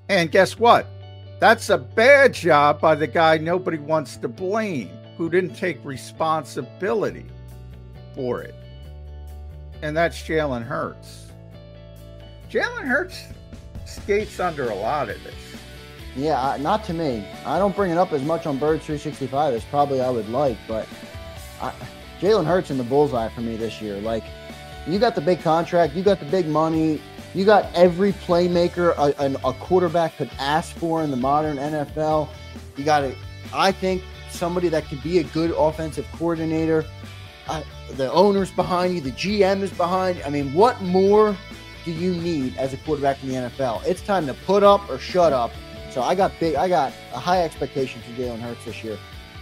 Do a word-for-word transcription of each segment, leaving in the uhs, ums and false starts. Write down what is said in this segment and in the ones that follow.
And guess what? That's a bad job by the guy nobody wants to blame, who didn't take responsibility for it. And that's Jalen Hurts. Jalen Hurts skates under a lot of this. Yeah, not to me. I don't bring it up as much on Birds three sixty-five as probably I would like, but I, Jalen Hurts in the bullseye for me this year. Like, you got the big contract, you got the big money, you got every playmaker a, a quarterback could ask for in the modern N F L. You got it. I think somebody that could be a good offensive coordinator. Uh, the owner's behind you, the G M is behind you. I mean, what more do you need as a quarterback in the N F L? It's time to put up or shut up. So I got big, I got a high expectation for Jalen Hurts this year.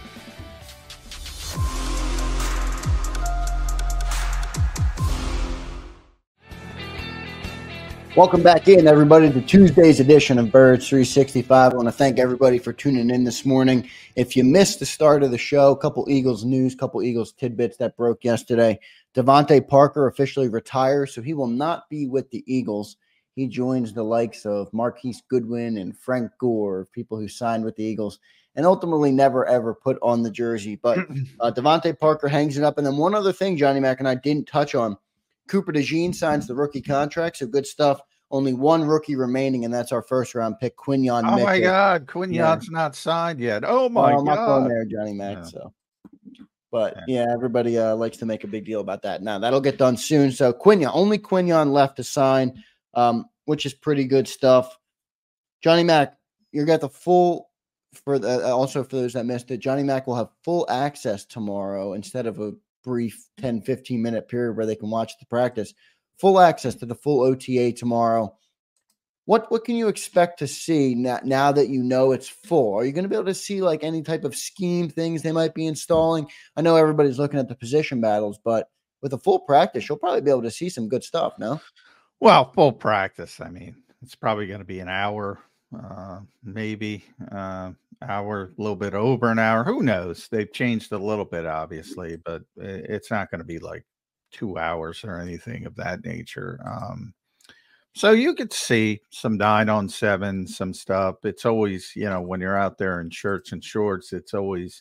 Welcome back in, everybody, to Tuesday's edition of Birds three sixty-five. I want to thank everybody for tuning in this morning. If you missed the start of the show, a couple Eagles news, a couple Eagles tidbits that broke yesterday. Devontae Parker officially retires, so he will not be with the Eagles. He joins the likes of Marquise Goodwin and Frank Gore, people who signed with the Eagles and ultimately never, ever put on the jersey. But uh, Devontae Parker hangs it up. And then one other thing Johnny Mac and I didn't touch on. Cooper DeJean signs the rookie contract, so good stuff. Only one rookie remaining, and that's our first-round pick, Quinyon Oh, Mitchell. my God. Quinyon's yeah. not signed yet. Oh, my well, I'm God. I'm not going there, Johnny Mac. Yeah. So, But, yeah, yeah everybody uh, likes to make a big deal about that. Now, that'll get done soon. So, Quinyon, only Quinyon left to sign, um, which is pretty good stuff. Johnny Mac, you got the full – for the, also for those that missed it, Johnny Mac will have full access tomorrow instead of a brief ten, fifteen-minute period where they can watch the practice. Full access to the full O T A tomorrow. What what can you expect to see now, now that you know it's full? Are you going to be able to see like any type of scheme things they might be installing? I know everybody's looking at the position battles, but with a full practice, you'll probably be able to see some good stuff, no? Well, full practice, I mean, it's probably going to be an hour, uh, maybe uh, hour, a little bit over an hour. Who knows? They've changed a little bit, obviously, but it's not going to be like two hours or anything of that nature. Um, so you could see some nine on seven, some stuff. It's always, you know, when you're out there in shirts and shorts, it's always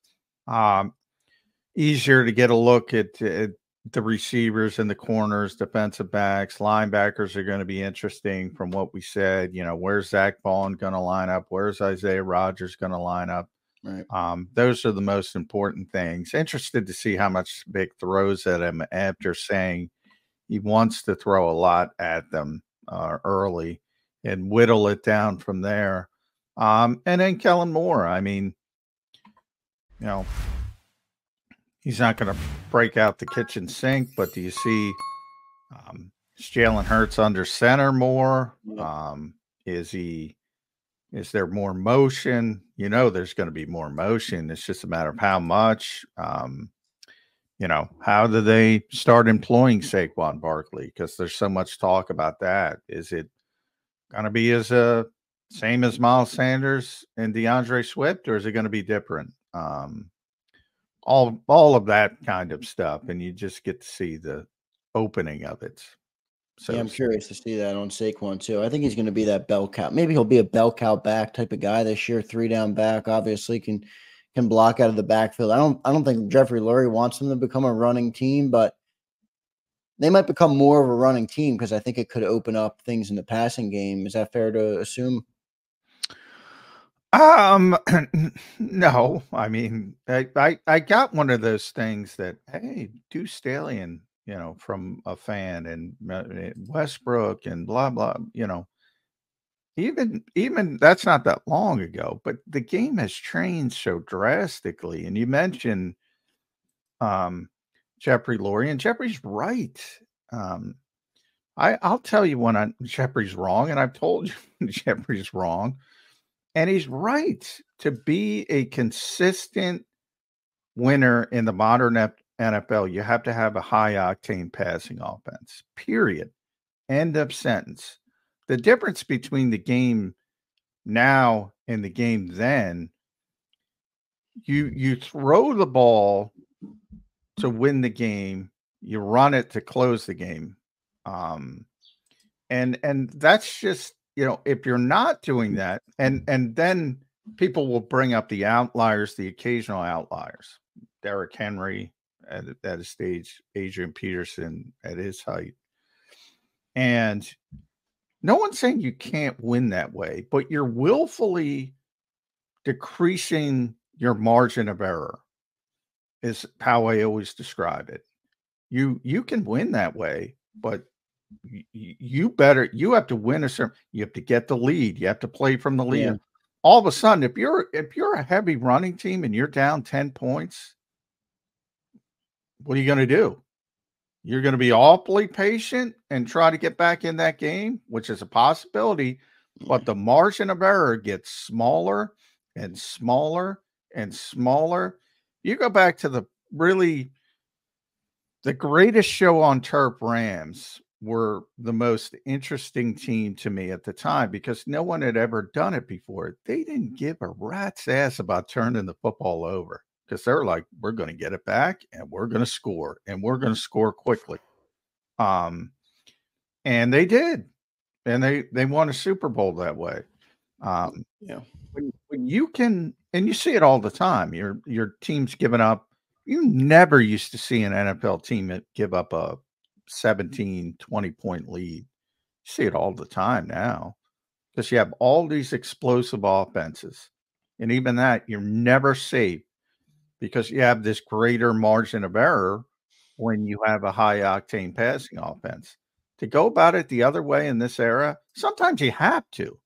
um, easier to get a look at, at the receivers and the corners, defensive backs, linebackers are going to be interesting from what we said. You know, where's Zach Bond going to line up? Where's Isaiah Rodgers going to line up? Right. Um, those are the most important things. Interested to see how much Vic throws at him after saying he wants to throw a lot at them uh, early and whittle it down from there. Um, and then Kellen Moore, I mean, you know, he's not going to break out the kitchen sink, but do you see um, is Jalen Hurts under center more? Um, is he? Is there more motion? You know, there's going to be more motion. It's just a matter of how much. Um, you know, how do they start employing Saquon Barkley? Because there's so much talk about that. Is it going to be as a same as Miles Sanders and DeAndre Swift, or is it going to be different? Um, all all of that kind of stuff, and you just get to see the opening of it. So yeah, I'm curious to see that on Saquon too. I think he's going to be that bell cow. Maybe he'll be a bell cow back type of guy this year. Three down back, obviously can can block out of the backfield. I don't I don't think Jeffrey Lurie wants them to become a running team, but they might become more of a running team because I think it could open up things in the passing game. Is that fair to assume? Um, no. I mean, I, I I got one of those things that hey, Deuce Stallion, you know, from a fan and uh, Westbrook and blah blah, you know. Even even that's not that long ago, but the game has changed so drastically. And you mentioned um, Jeffrey Lurie, and Jeffrey's right. Um, I I'll tell you when I, Jeffrey's wrong, and I've told you Jeffrey's wrong, and he's right. To be a consistent winner in the modern N F L, you have to have a high octane passing offense. Period. End of sentence. The difference between the game now and the game then, you you throw the ball to win the game, you run it to close the game. Um, and and that's just you know, if you're not doing that, and and then people will bring up the outliers, the occasional outliers. Derrick Henry at, at a stage, Adrian Peterson at his height. And no one's saying you can't win that way, but you're willfully decreasing your margin of error is how I always describe it. You you can win that way, but you, you better you have to win a certain you have to get the lead. You have to play from the lead. Yeah. All of a sudden, if you're if you're a heavy running team and you're down ten points, what are you going to do? You're going to be awfully patient and try to get back in that game, which is a possibility, but the margin of error gets smaller and smaller and smaller. You go back to the really the greatest show on turf Rams were the most interesting team to me at the time because no one had ever done it before. They didn't give a rat's ass about turning the football over because they're like, we're going to get it back and we're going to score and we're going to score quickly. Um, and they did, and they, they won a Super Bowl that way. Um, yeah. When, when you can, and you see it all the time, your, your team's giving up. You never used to see an N F L team give up a seventeen, twenty point lead. You see it all the time now because you have all these explosive offenses. And even that, you're never safe because you have this greater margin of error when you have a high octane passing offense. To go about it the other way in this era, sometimes you have to.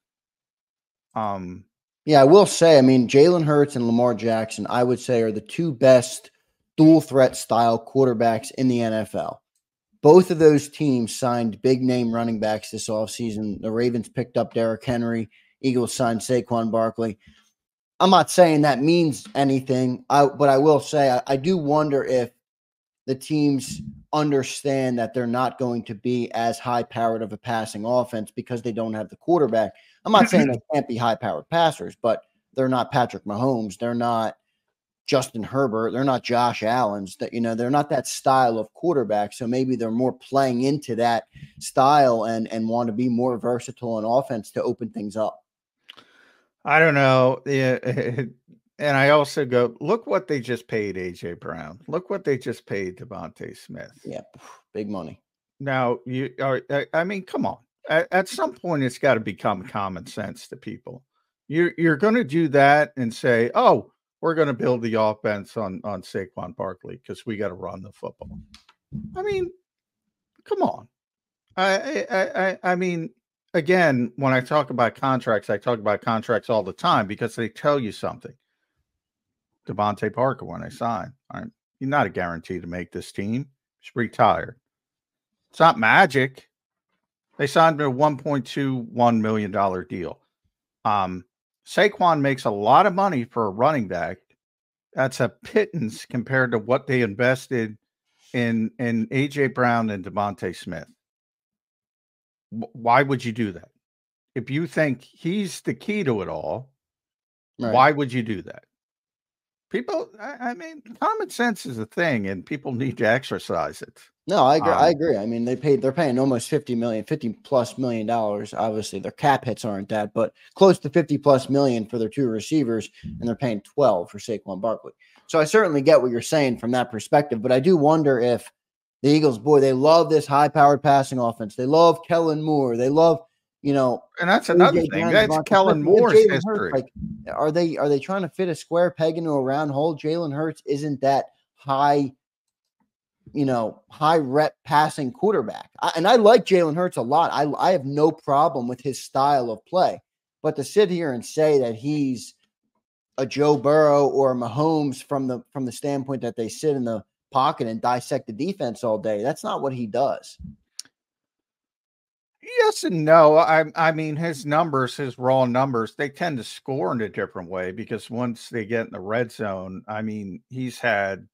Um, Yeah, I will say, I mean, Jalen Hurts and Lamar Jackson, I would say, are the two best dual threat style quarterbacks in the N F L. Both of those teams signed big name running backs this offseason. The Ravens picked up Derrick Henry. Eagles signed Saquon Barkley. I'm not saying that means anything, I, but I will say I, I do wonder if the teams understand that they're not going to be as high-powered of a passing offense because they don't have the quarterback. I'm not saying they can't be high-powered passers, but they're not Patrick Mahomes. They're not Justin Herbert. They're not Josh Allen's. That, you know, they're not that style of quarterback. So maybe they're more playing into that style and and want to be more versatile in offense to open things up. I don't know. Yeah, and I also go, look what they just paid A J Brown. Look what they just paid Devontae Smith. Yeah, big money. Now you are. I mean, come on. At, at some point, it's got to become common sense to people. You're you're going to do that and say, "Oh, we're going to build the offense on on Saquon Barkley because we got to run the football." I mean, come on. I I I, I mean. Again, when I talk about contracts, I talk about contracts all the time because they tell you something. Devontae Parker, when I signed, right, you're not a guarantee to make this team. He's retired. It's not magic. They signed a one point two one million dollars deal. Um, Saquon makes a lot of money for a running back. That's a pittance compared to what they invested in, in A J Brown and Devontae Smith. Why would you do that? If you think he's the key to it all, right, why would you do that? People, I, I mean, common sense is a thing, and people need to exercise it. No, I agree. Um, I agree. I mean, they paid. They're paying almost fifty million, fifty plus million dollars. Obviously, their cap hits aren't that, but close to fifty plus million for their two receivers, and they're paying twelve for Saquon Barkley. So I certainly get what you're saying from that perspective, but I do wonder if the Eagles, boy, they love this high-powered passing offense. They love Kellen Moore. They love, you know, and that's another thing. Brown, that's Devontae Kellen Smith, Moore's history. Hurts, like, are they are they trying to fit a square peg into a round hole? Jalen Hurts isn't that high, you know, high rep passing quarterback. I, and I like Jalen Hurts a lot. I I have no problem with his style of play. But to sit here and say that he's a Joe Burrow or a Mahomes from the from the standpoint that they sit in the pocket and dissect the defense all day, that's not what he does. Yes and no. I I mean, his numbers, his raw numbers, they tend to score in a different way because once they get in the red zone, I mean, he's had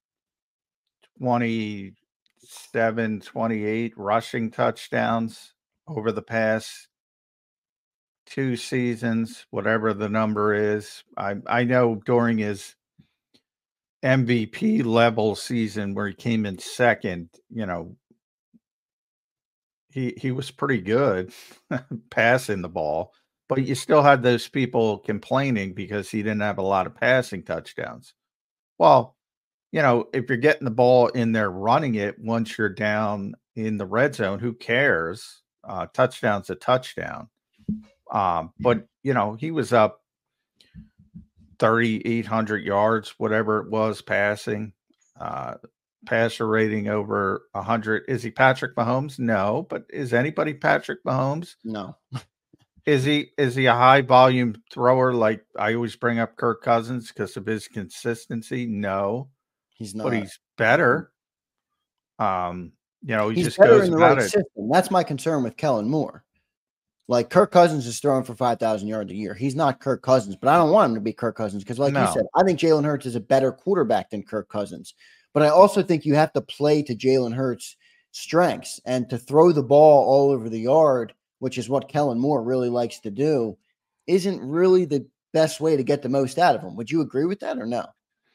twenty-seven, twenty-eight rushing touchdowns over the past two seasons, whatever the number is. I I know during his M V P level season where he came in second, you know, he he was pretty good passing the ball, but you still had those people complaining because he didn't have a lot of passing touchdowns. Well, you know, if you're getting the ball in there running it once you're down in the red zone, who cares? Uh, touchdown's a touchdown. Um, but you know, he was up thirty-eight hundred yards, whatever it was, passing. Uh, passer rating over one hundred. Is he Patrick Mahomes? No, but is anybody Patrick Mahomes? No. Is he is he a high volume thrower like I always bring up Kirk Cousins because of his consistency? No. He's not. But he's better. Um, you know, he he's just better goes in the about right it. system. That's my concern with Kellen Moore. Like Kirk Cousins is throwing for five thousand yards a year. He's not Kirk Cousins, but I don't want him to be Kirk Cousins because, like No. you said, I think Jalen Hurts is a better quarterback than Kirk Cousins. But I also think you have to play to Jalen Hurts' strengths, and to throw the ball all over the yard, which is what Kellen Moore really likes to do, isn't really the best way to get the most out of him. Would you agree with that or no?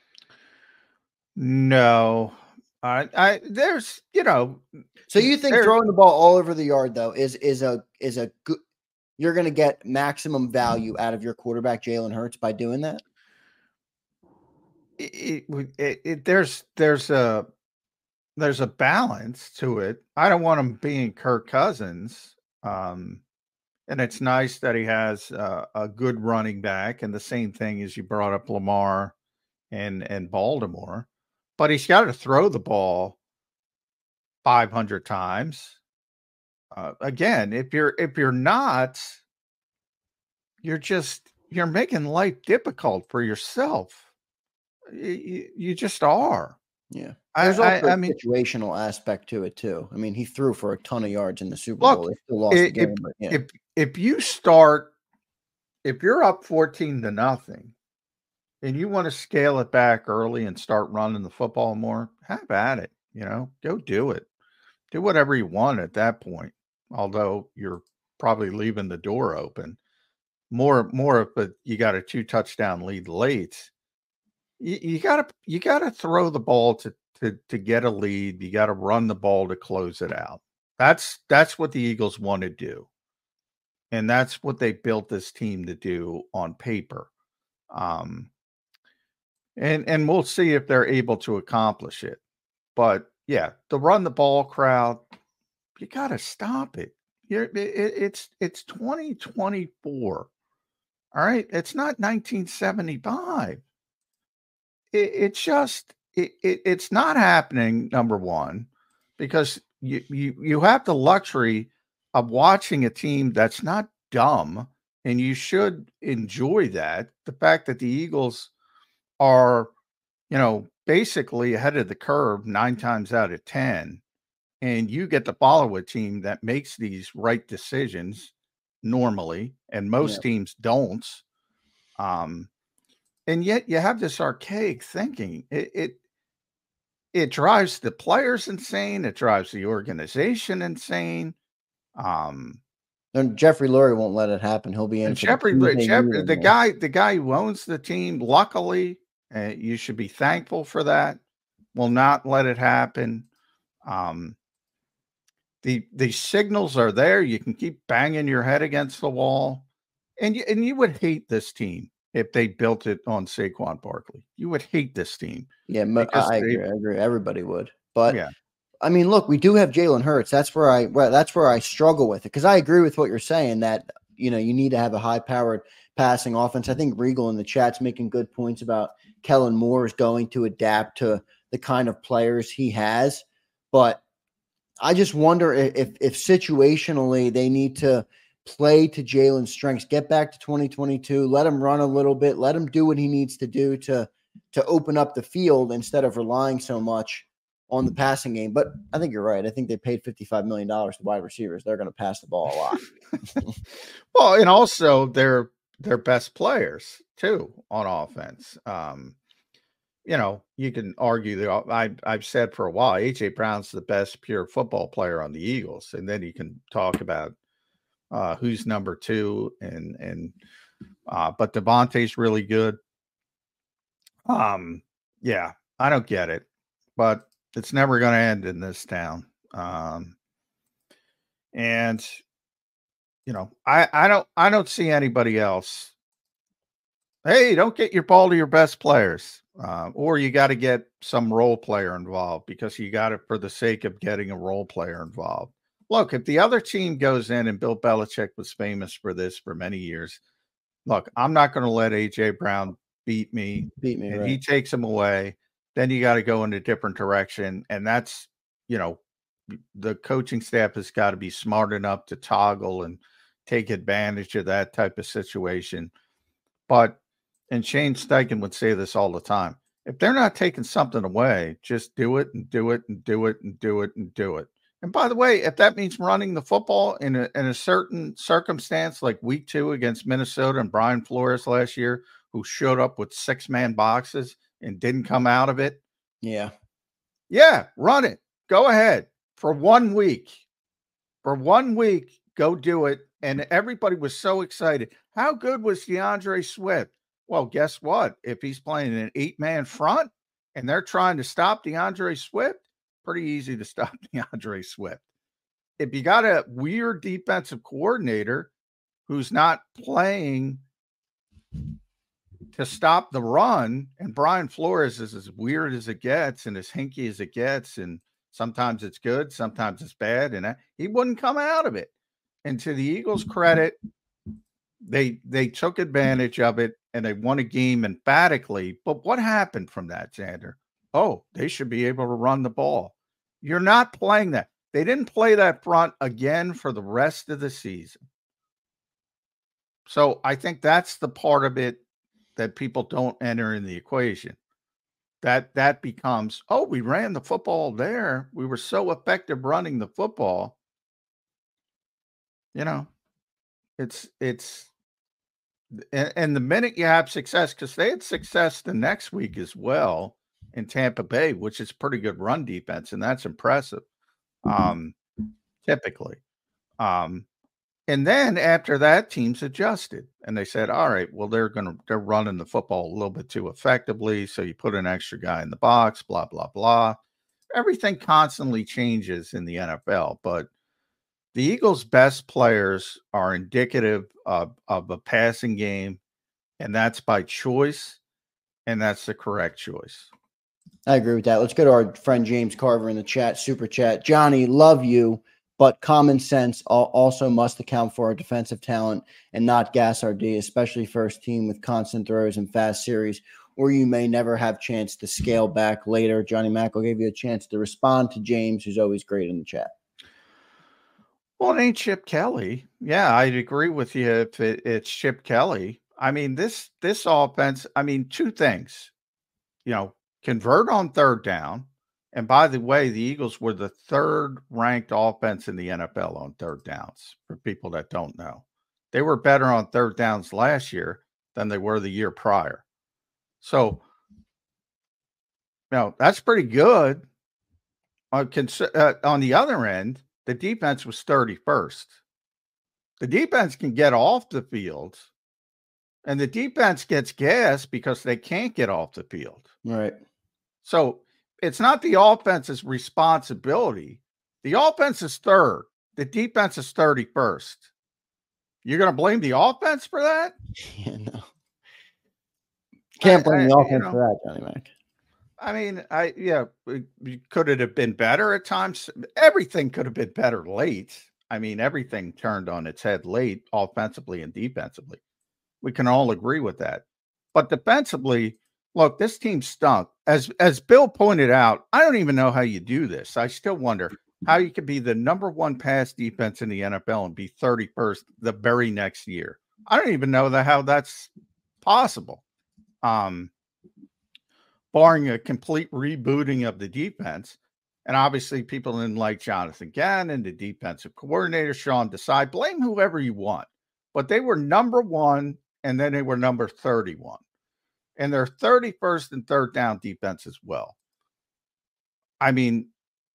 No. I, I there's you know. So you think there, throwing the ball all over the yard though is is a is a good? You're going to get maximum value out of your quarterback Jalen Hurts by doing that? It, it, it, there's there's a there's a balance to it. I don't want him being Kirk Cousins, um, and it's nice that he has uh, a good running back. And the same thing as you brought up Lamar and and Baltimore, but he's got to throw the ball five hundred times. Uh, again, if you're if you're not, you're just you're making life difficult for yourself. You, you just are. Yeah. I, There's also I, a I mean, situational aspect to it too. I mean, he threw for a ton of yards in the Super look, Bowl. They still lost if, the game, but yeah. if if you start, if you're up fourteen to nothing, and you want to scale it back early and start running the football more, have at it. You know, go do it. Do whatever you want at that point. Although you're probably leaving the door open. More, more of a you got a two touchdown lead late. You, you gotta you gotta throw the ball to to to get a lead. You got to run the ball to close it out. That's that's what the Eagles want to do, and that's what they built this team to do on paper. Um, and and we'll see if they're able to accomplish it. But yeah, the run the ball crowd, you got to stop it. You're, it. It's it's twenty twenty-four. All right, it's not nineteen seventy-five. It, it's just it, it, it's not happening. Number one, because you you you have the luxury of watching a team that's not dumb, and you should enjoy that. The fact that the Eagles are, you know, basically ahead of the curve nine times out of ten, and you get to follow a team that makes these right decisions normally, and most Yeah. teams don't. Um, and yet you have this archaic thinking. It, it it drives the players insane. It drives the organization insane. Um, And Jeffrey Lurie won't let it happen. He'll be in and for the Jeffrey, Tuesday Jeff, meeting, the man. guy, the guy who owns the team, luckily, uh, you should be thankful for that. Will not let it happen. Um, the the signals are there. You can keep banging your head against the wall, and you, and you would hate this team if they built it on Saquon Barkley. You would hate this team. Yeah, mo- Because I they- agree. I agree. Everybody would. But Yeah. I mean, look, we do have Jalen Hurts. That's where I well, that's where I struggle with it, because I agree with what you're saying that, you know, you need to have a high powered passing offense. I think Regal in the chat's making good points about Kellen Moore is going to adapt to the kind of players he has. But I just wonder if if, if situationally they need to play to Jalen's strengths, get back to twenty twenty-two, let him run a little bit, let him do what he needs to do to to open up the field instead of relying so much on the passing game. But I think you're right. I think they paid fifty-five million dollars to wide receivers. They're going to pass the ball a lot. Well, and also they're their best players too on offense. Um, you know, you can argue that I, I've said for a while, A J Brown's the best pure football player on the Eagles. And then you can talk about uh, who's number two and, and, uh, but Devontae's really good. Um, yeah, I don't get it, but it's never going to end in this town. Um, And, you know, I, I don't I don't see anybody else. Hey, don't get your ball to your best players. Uh, or you got to get some role player involved because you got it for the sake of getting a role player involved. Look, if the other team goes in, and Bill Belichick was famous for this for many years, look, I'm not going to let A J Brown beat me. Beat me, and right. He takes him away. Then you got to go in a different direction. And that's, you know, the coaching staff has got to be smart enough to toggle and take advantage of that type of situation. But, and Shane Steichen would say this all the time, if they're not taking something away, just do it and do it and do it and do it and do it. And by the way, if that means running the football in a, in a certain circumstance, like week two against Minnesota and Brian Flores last year, who showed up with six man boxes and didn't come out of it. Yeah. Yeah. Run it. Go ahead for one week. For one week, go do it. And everybody was so excited. How good was DeAndre Swift? Well, guess what? If he's playing an eight man front and they're trying to stop DeAndre Swift, pretty easy to stop DeAndre Swift. If you got a weird defensive coordinator who's not playing to stop the run, and Brian Flores is as weird as it gets and as hinky as it gets, and sometimes it's good, sometimes it's bad, and he wouldn't come out of it. And to the Eagles' credit, they they took advantage of it and they won a game emphatically. But what happened from that, Xander? Oh, they should be able to run the ball. You're not playing that. They didn't play that front again for the rest of the season. So I think that's the part of it that people don't enter in the equation. That that becomes, oh, we ran the football there. We were so effective running the football. You know, it's it's and, and the minute you have success, because they had success the next week as well in Tampa Bay, which is pretty good run defense, and that's impressive. Um, typically. Um, and then after that, teams adjusted and they said, all right, well, they're going to, they're running the football a little bit too effectively. So you put an extra guy in the box, blah, blah, blah. Everything constantly changes in the N F L, but the Eagles' best players are indicative of, of a passing game, and that's by choice, and that's the correct choice. I agree with that. Let's go to our friend James Carver in the chat, super chat. Johnny, love you, but common sense also must account for our defensive talent and not gas our D, especially first team with constant throws and fast series, or you may never have chance to scale back later. Johnny Mack will give you a chance to respond to James, who's always great in the chat. Well, it ain't Chip Kelly. Yeah, I'd agree with you if it, it's Chip Kelly. I mean, this this offense, I mean, two things. You know, convert on third down. And by the way, the Eagles were the third ranked offense in the N F L on third downs, for people that don't know. They were better on third downs last year than they were the year prior. So, you know, that's pretty good. On, uh, on the other end, the defense was thirty-first. The defense can get off the field, and the defense gets gas because they can't get off the field. Right. So it's not the offense's responsibility. The offense is third. The defense is thirty-first. You're going to blame the offense for that? Yeah, no. Can't blame I, the offense you know, for that, Johnny Mack. I mean, I yeah, could it have been better at times? Everything could have been better late. I mean, everything turned on its head late, offensively and defensively. We can all agree with that. But defensively, look, this team stunk. As as Bill pointed out, I don't even know how you do this. I still wonder how you could be the number one pass defense in the N F L and be thirty-first the very next year. I don't even know that how that's possible. Um, barring a complete rebooting of the defense. And obviously people didn't like Jonathan Gannon, the defensive coordinator, Sean Desai. Blame whoever you want. But they were number one, and then they were number thirty-one. And they're thirty-first and third down defense as well. I mean,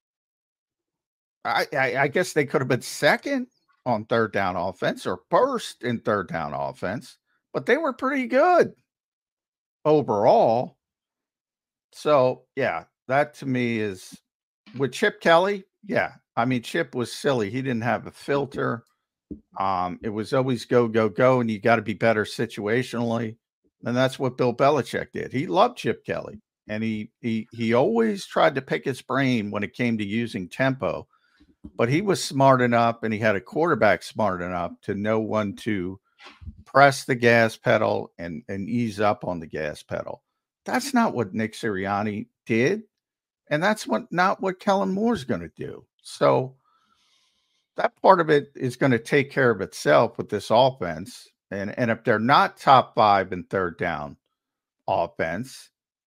I, I, I guess they could have been second on third down offense or first in third down offense, but they were pretty good overall. So, yeah, that to me is with Chip Kelly. Yeah, I mean, Chip was silly. He didn't have a filter. Um, it was always go, go, go, and you got to be better situationally. And that's what Bill Belichick did. He loved Chip Kelly, and he he he always tried to pick his brain when it came to using tempo. But he was smart enough, and he had a quarterback smart enough to know when to press the gas pedal and and ease up on the gas pedal. That's not what Nick Sirianni did, and that's what not what Kellen Moore's going to do. So that part of it is going to take care of itself with this offense. And, and if they're not top five in third down offense,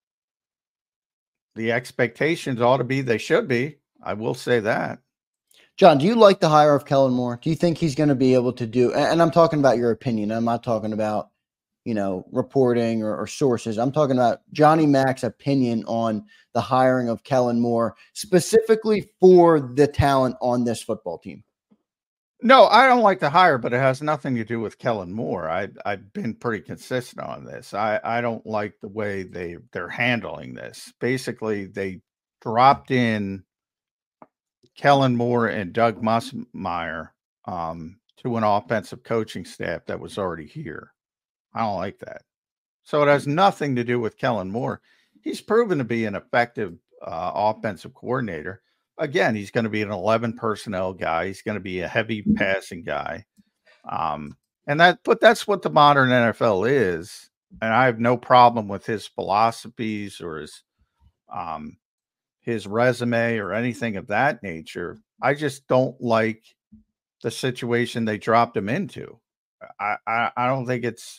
the expectations ought to be they should be. I will say that. John, do you like the hire of Kellen Moore? Do you think he's going to be able to do, and I'm talking about your opinion. I'm not talking about, you know, reporting or, or sources. I'm talking about Johnny Mac's opinion on the hiring of Kellen Moore, specifically for the talent on this football team. No, I don't like the hire, but it has nothing to do with Kellen Moore. I, I've been pretty consistent on this. I, I don't like the way they, they're handling this. Basically, they dropped in Kellen Moore and Doug Musmeyer um, to an offensive coaching staff that was already here. I don't like that. So it has nothing to do with Kellen Moore. He's proven to be an effective uh, offensive coordinator. Again, he's going to be an eleven personnel guy. He's going to be a heavy passing guy. Um, and that, but that's what the modern N F L is. And I have no problem with his philosophies or his, um, his resume or anything of that nature. I just don't like the situation they dropped him into. I, I, I don't think it's,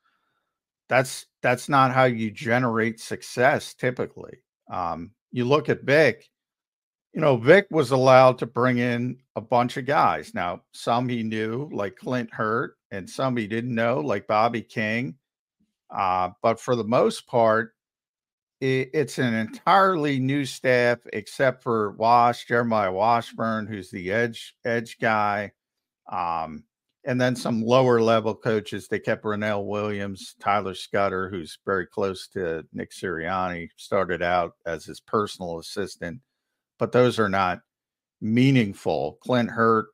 that's, that's not how you generate success. Typically, um, you look at Vic. You know, Vic was allowed to bring in a bunch of guys. Now, some he knew, like Clint Hurt, and some he didn't know, like Bobby King. Uh, but for the most part, it, it's an entirely new staff, except for Wash, Jeremiah Washburn, who's the edge edge guy, um, and then some lower level coaches. They kept Rennell Williams, Tyler Scudder, who's very close to Nick Sirianni, started out as his personal assistant. But those are not meaningful. Clint Hurt,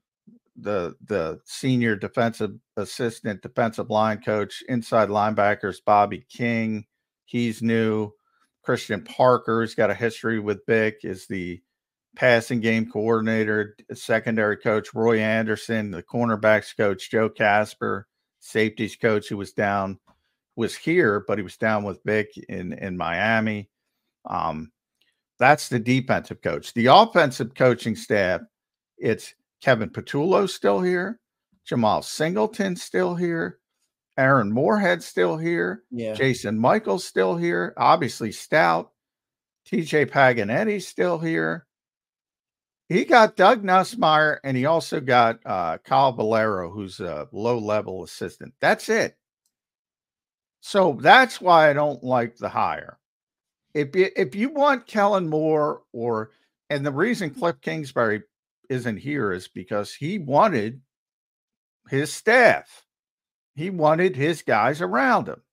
the the senior defensive assistant, defensive line coach, inside linebackers, Bobby King, he's new. Christian Parker, who's got a history with Vic, is the passing game coordinator, secondary coach. Roy Anderson, the cornerbacks coach. Joe Casper, safeties coach, who was down, was here, but he was down with Vic in, in Miami. Um, That's the defensive coach. The offensive coaching staff, it's Kevin Patullo still here, Jamal Singleton still here, Aaron Moorhead still here, yeah. Jason Michaels still here, obviously Stout, T J Paganetti still here. He got Doug Nussmeier, and he also got uh, Kyle Valero, who's a low-level assistant. That's it. So that's why I don't like the hire. If you, if you want Kellen Moore, or, and the reason Cliff Kingsbury isn't here is because he wanted his staff. He wanted his guys around him.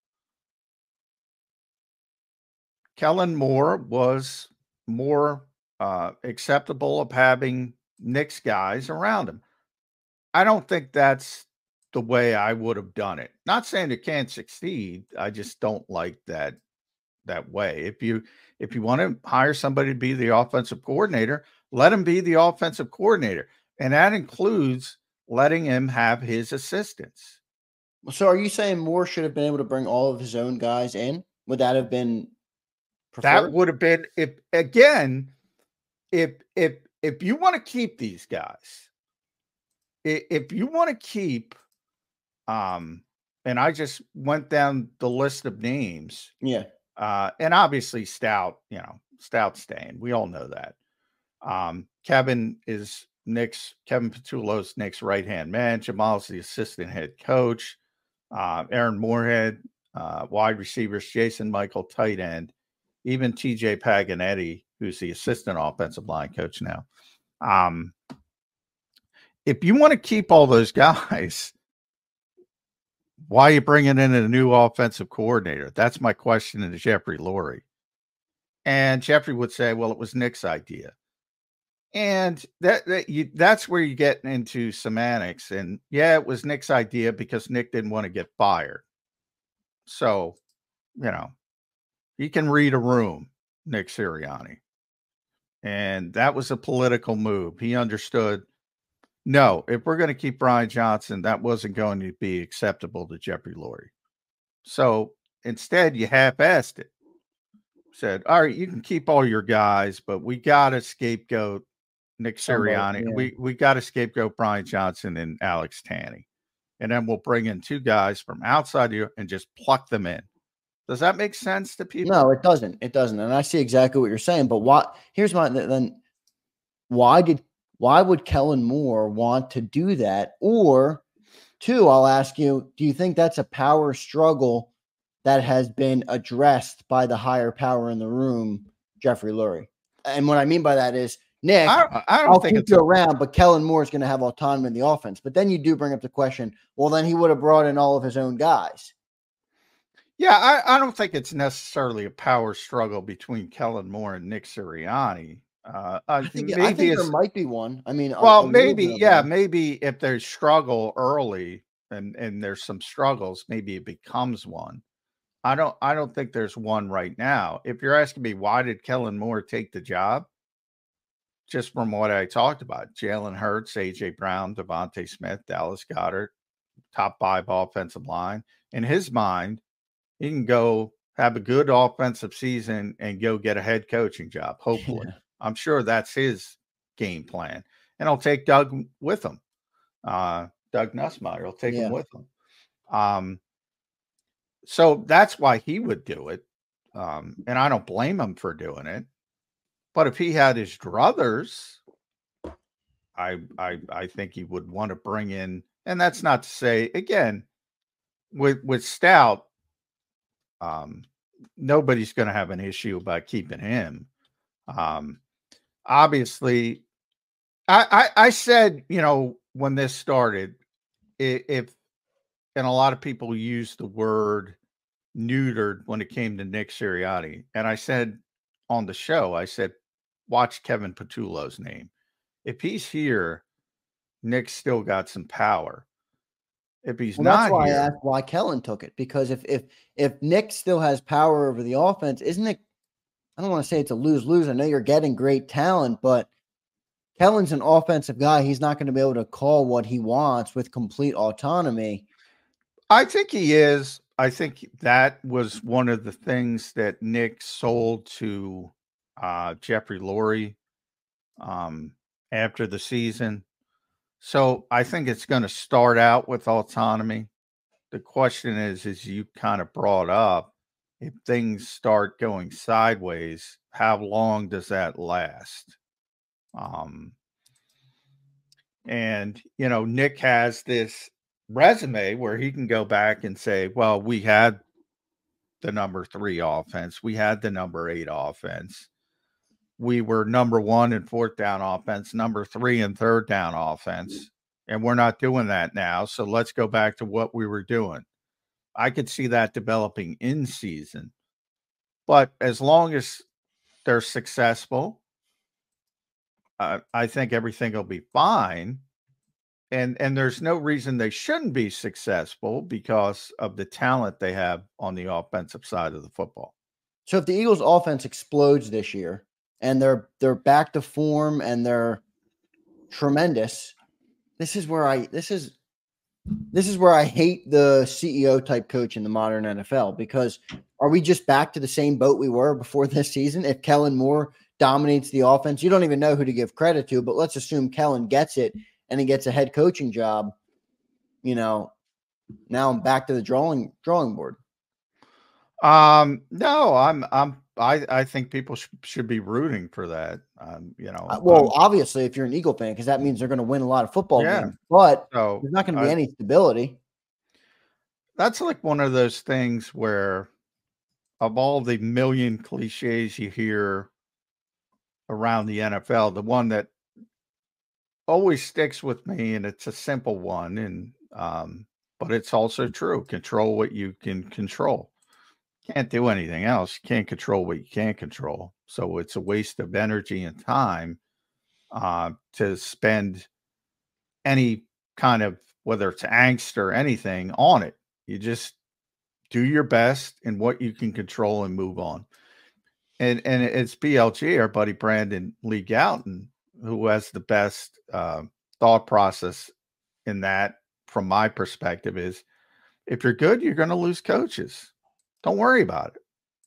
Kellen Moore was more uh, acceptable of having Nick's guys around him. I don't think that's the way I would have done it. Not saying it can't succeed. I just don't like that that way. If you if you want to hire somebody to be the offensive coordinator, let him be the offensive coordinator. And that includes letting him have his assistants. So are you saying Moore should have been able to bring all of his own guys in? Would that have been preferred? That would have been, if again, if if if you want to keep these guys, if you want to keep um and I just went down the list of names. Yeah. Uh, and obviously Stout, you know, Stout staying. We all know that. Um, Kevin is Nick's, Kevin Patullo's Nick's right-hand man. Jamal's the assistant head coach. Uh, Aaron Moorhead, uh, wide receivers, Jason Michael, tight end. Even T J Paganetti, who's the assistant offensive line coach now. Um, if you want to keep all those guys, why are you bringing in a new offensive coordinator? That's my question to Jeffrey Lurie. And Jeffrey would say, well, it was Nick's idea. And that, that you that's where you get into semantics. And yeah, it was Nick's idea because Nick didn't want to get fired. So, you know, he can read a room, Nick Sirianni. And that was a political move. He understood, no, if we're going to keep Brian Johnson, that wasn't going to be acceptable to Jeffrey Lurie. So instead, you half-assed it. Said, all right, you can keep all your guys, but we got to scapegoat Nick Sirianni. Yeah. We we got to scapegoat Brian Johnson and Alex Tanney. And then we'll bring in two guys from outside here and just pluck them in. Does that make sense to people? No, it doesn't. It doesn't. And I see exactly what you're saying. But why? Here's my then. Why did why would Kellen Moore want to do that? Or two, I'll ask you, do you think that's a power struggle that has been addressed by the higher power in the room, Jeffrey Lurie? And what I mean by that is, Nick, I, I don't I'll think keep it's you a- around, but Kellen Moore is going to have autonomy in the offense. But then you do bring up the question, well, then he would have brought in all of his own guys. Yeah, I, I don't think it's necessarily a power struggle between Kellen Moore and Nick Sirianni. Uh, I think, maybe I think there might be one. I mean, well, a, a maybe, yeah, one. maybe if there's struggle early and, and there's some struggles, maybe it becomes one. I don't, I don't think there's one right now. If you're asking me, why did Kellen Moore take the job? Just from what I talked about, Jalen Hurts, A J Brown, Devontae Smith, Dallas Goedert, top five offensive line. In his mind, he can go have a good offensive season and go get a head coaching job, hopefully. Yeah. I'm sure that's his game plan. And I'll take Doug with him. Uh, Doug Nussmeier will take yeah. him with him. Um, so that's why he would do it. Um, and I don't blame him for doing it. But if he had his druthers, I, I, I think he would want to bring in, and that's not to say, again, with, with Stout, um, nobody's going to have an issue about keeping him. Um, obviously, I, I, I said, you know, when this started, if, and a lot of people use the word neutered when it came to Nick Sirianni. And I said on the show, I said, watch Kevin Patullo's name. If he's here, Nick's still got some power. If he's well, not that's why here, I asked why Kellen took it, because if if if Nick still has power over the offense, isn't it? I don't want to say it's a lose-lose. I know you're getting great talent, but Kellen's an offensive guy. He's not going to be able to call what he wants with complete autonomy. I think he is. I think that was one of the things that Nick sold to uh, Jeffrey Lurie um, after the season. So I think it's going to start out with autonomy. The question is, as you kind of brought up, if things start going sideways, how long does that last? Um, and, you know, Nick has this resume where he can go back and say, well, we had the number three offense. We had the number eight offense. We were number one in fourth down offense, number three in third down offense. And we're not doing that now. So let's go back to what we were doing. I could see that developing in season. But as long as they're successful, uh, I think everything will be fine. And and there's no reason they shouldn't be successful because of the talent they have on the offensive side of the football. So if the Eagles offense explodes this year and they're they're back to form and they're tremendous, this is where I this is this is where I hate the C E O type coach in the modern N F L, because are we just back to the same boat we were before this season? If Kellen Moore dominates the offense, you don't even know who to give credit to, but let's assume Kellen gets it and he gets a head coaching job. You know, now I'm back to the drawing drawing board. Um, no, I'm, I'm, I, I think people sh- should be rooting for that. Um, you know, Uh, well, um, obviously, if you're an Eagle fan, because that means they're going to win a lot of football yeah. games, but so there's not going to be I, any stability. That's like one of those things where, of all the million cliches you hear around the N F L, the one that always sticks with me, and it's a simple one, and um, but it's also true. Control what you can control. Can't do anything else. You can't control what you can't control. So it's a waste of energy and time uh, to spend any kind of, whether it's angst or anything, on it. You just do your best in what you can control and move on. And and it's B L G, our buddy Brandon Lee Gouton, who has the best uh, thought process in that, from my perspective, is if you're good, you're going to lose coaches. Don't worry about it.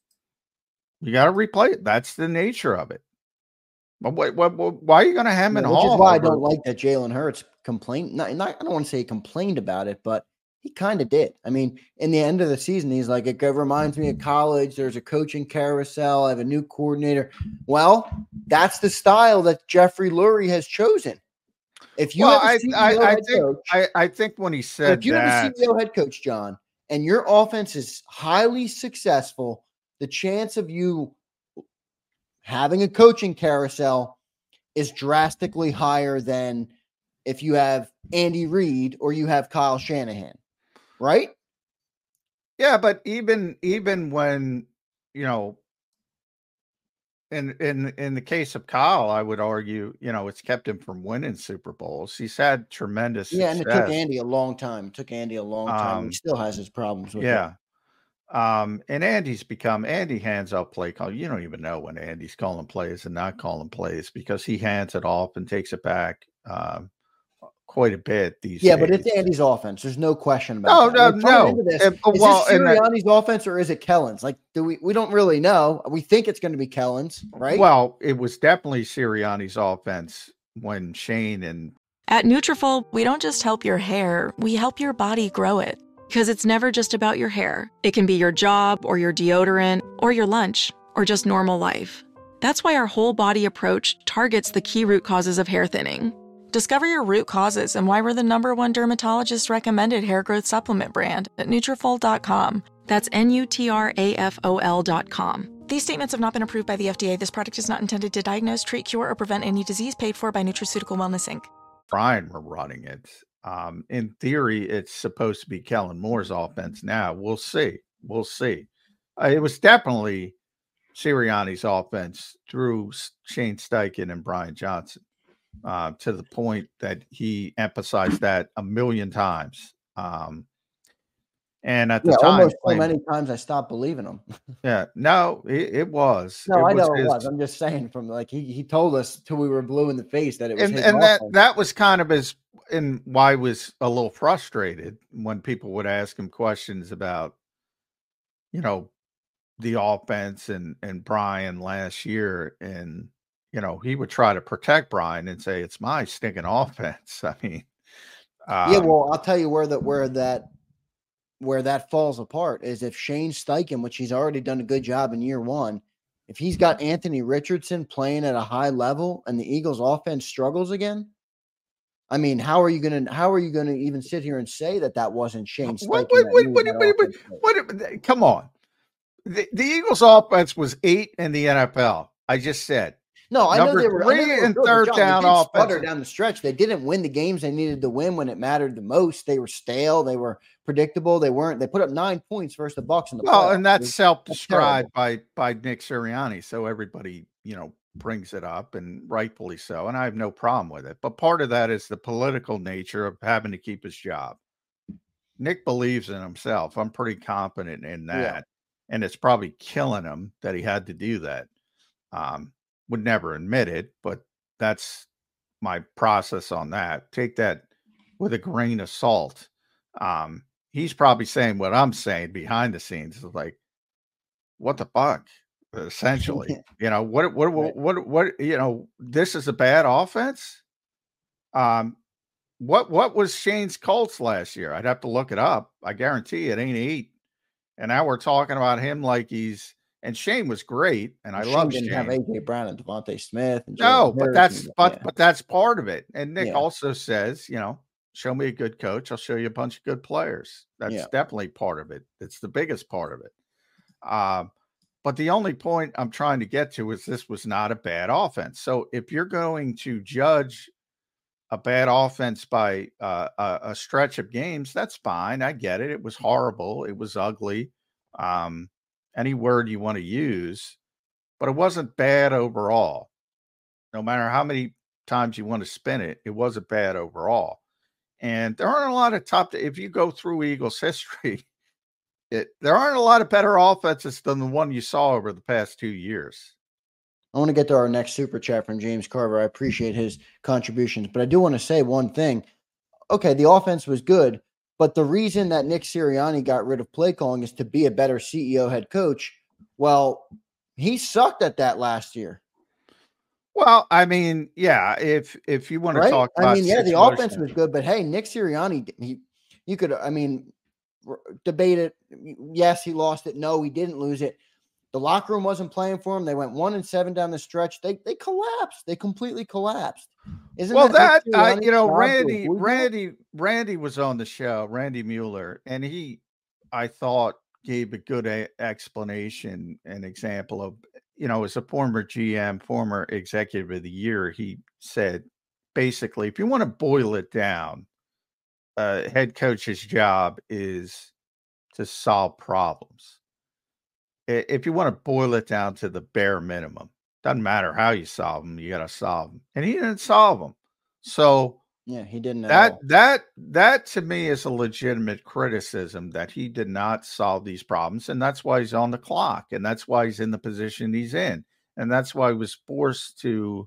You got to replay it. That's the nature of it. But what, what, what, why are you going to hem Yeah, and which haw? is why I over- don't like that Jalen Hurts complained. Not, not, I don't want to say he complained about it, but he kind of did. I mean, in the end of the season, he's like, it reminds me of college. There's a coaching carousel. I have a new coordinator. Well, that's the style that Jeffrey Lurie has chosen. If you Well, have a I, C E O I, I head think coach, I, I think when he said if you that, have a C E O head coach, John, and your offense is highly successful, the chance of you having a coaching carousel is drastically higher than if you have Andy Reid or you have Kyle Shanahan, right? Yeah, but even even when, you know, in in in the case of Kyle, I would argue, you know, it's kept him from winning Super Bowls. He's had tremendous Yeah, and it took success. Andy a long time. It took Andy a long time. Um, He still has his problems with it. yeah. Um, and Andy's become Andy hands off play call. You don't even know when Andy's calling plays and not calling plays, because he hands it off and takes it back um, quite a bit these Yeah, days. but it's Andy's offense. There's no question about No, that. no, Like, coming no. into this, And- is well, this and that- Sirianni's offense or is it Kellen's? Like, do we? We don't really know. We think it's going to be Kellen's, right? Well, it was definitely Sirianni's offense when Shane and At Nutrafol, we don't just help your hair, we help your body grow it. Because it's never just about your hair. It can be your job, or your deodorant, or your lunch, or just normal life. That's why our whole body approach targets the key root causes of hair thinning. Discover your root causes and why we're the number one dermatologist recommended hair growth supplement brand at Nutrafol dot com. That's N U T R A F O L dot com. These statements have not been approved by the F D A. This product is not intended to diagnose, treat, cure, or prevent any disease. Paid for by Nutraceutical Wellness, Incorporated. Brian were running it. Um, in theory, it's supposed to be Kellen Moore's offense now. We'll see. We'll see. Uh, it was definitely Sirianni's offense through Shane Steichen and Brian Johnson, uh, to the point that he emphasized that a million times. Um, and at the yeah, time, almost so claimed, many times I stopped believing him. yeah, no, it, it was. No, it I was know it his, was. I'm just saying, from like he, he told us till we were blue in the face that it was and his and that offense. that was kind of his, and why I was a little frustrated when people would ask him questions about, you know, the offense and and Brian last year, and you know, he would try to protect Brian and say it's my stinking offense. I mean, um, yeah, well, I'll tell you where that where that where that falls apart is if Shane Steichen, which he's already done a good job in year one, if he's got Anthony Richardson playing at a high level and the Eagles offense struggles again, I mean, how are you going to how are you going to even sit here and say that that wasn't Shane Steichen? what, what, that what, moved what, that what, what, offense forward? what- come on, the, the Eagles offense was eight in the N F L. I just said. No, I Number know they were I know three they were and good, but third John, down they did sputter offensive. down the stretch. They didn't win the games they needed to win when it mattered the most. They were stale. They were predictable. They weren't. They put up nine points versus the Bucks in the Well, playoffs. and that's That's self-described by by Nick Sirianni, so everybody, you know, brings it up, and rightfully so, and I have no problem with it. But part of that is the political nature of having to keep his job. Nick believes in himself. I'm pretty confident in that, Yeah. and it's probably killing him that he had to do that. Um, would never admit it, but that's my process on that. Take that with a grain of salt. Um, he's probably saying what I'm saying behind the scenes. Is like, what the fuck? Essentially, you know, what, what, Right. what, what, what, you know, this is a bad offense. Um, what, what was Shane's Colts last year? I'd have to look it up. I guarantee it ain't eight. And now we're talking about him like he's, and Shane was great, and I Shane love didn't Shane. have A J Brown and Devontae Smith. And No, Jalen but Hurts that's and, but yeah. but that's part of it. And Nick Yeah. also says, you know, show me a good coach, I'll show you a bunch of good players. That's Yeah. definitely part of it. It's the biggest part of it. Um, but the only point I'm trying to get to is this was not a bad offense. So if you're going to judge a bad offense by uh, a, a stretch of games, that's fine. I get it. It was horrible. It was ugly. Um, any word you want to use, but it wasn't bad overall. No matter how many times you want to spin it, it wasn't bad overall. And there aren't a lot of top, if you go through Eagles history, it, there aren't a lot of better offenses than the one you saw over the past two years. I want to get to our next super chat from James Carver. I appreciate his contributions, but I do want to say one thing. Okay, the offense was good, but the reason that Nick Sirianni got rid of play calling is to be a better C E O head coach. Well, he sucked at that last year. Well, I mean, yeah, if if you want to right? talk about I mean, yeah, the offense was good, but hey, Nick Sirianni, he, you could, I mean, r- debate it. Yes, he lost it. No, he didn't lose it. The locker room wasn't playing for him. They went one and seven down the stretch. They they collapsed. They completely collapsed. Isn't well, that, that uh, you know, Randy, Randy, Randy was on the show, Randy Mueller, and he, I thought, gave a good a- explanation, an example of, you know, as a former G M, former executive of the year, he said, basically, if you want to boil it down, a uh, head coach's job is to solve problems. If you want to boil it down to the bare minimum, doesn't matter how you solve them, you got to solve them. And he didn't solve them. So yeah, he didn't. That that that to me is a legitimate criticism that he did not solve these problems, and that's why he's on the clock, and that's why he's in the position he's in, and that's why he was forced to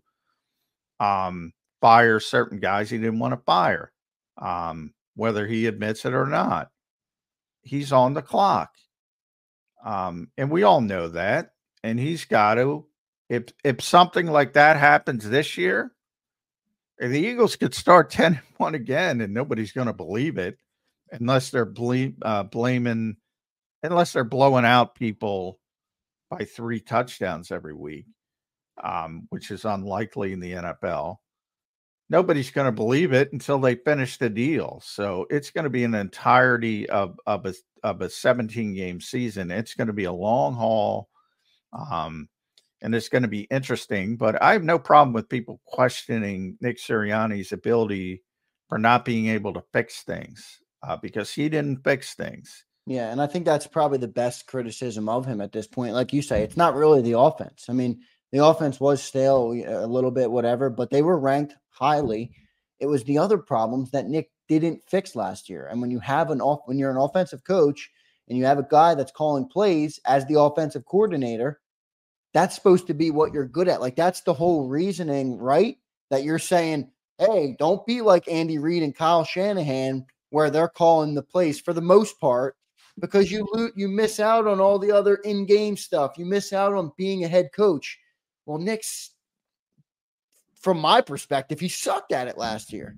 um, fire certain guys he didn't want to fire, um, whether he admits it or not. He's on the clock, um, and we all know that. And he's got to. If if something like that happens this year, the Eagles could start ten and one again, and nobody's going to believe it unless they're ble- uh, blaming, unless they're blowing out people by three touchdowns every week, um, which is unlikely in the N F L. Nobody's going to believe it until they finish the deal. So it's going to be an entirety of, of a of a seventeen game season. It's going to be a long haul. Um, And it's going to be interesting, but I have no problem with people questioning Nick Sirianni's ability for not being able to fix things uh, because he didn't fix things. Yeah, and I think that's probably the best criticism of him at this point. Like you say, it's not really the offense. I mean, the offense was stale a little bit, whatever, but they were ranked highly. It was the other problems that Nick didn't fix last year. And when you have an off, when you're an offensive coach and you have a guy that's calling plays as the offensive coordinator, that's supposed to be what you're good at. Like, that's the whole reasoning, right? That you're saying, hey, don't be like Andy Reid and Kyle Shanahan, where they're calling the plays for the most part, because you lo- you miss out on all the other in-game stuff. You miss out on being a head coach. Well, Nick's, from my perspective, he sucked at it last year.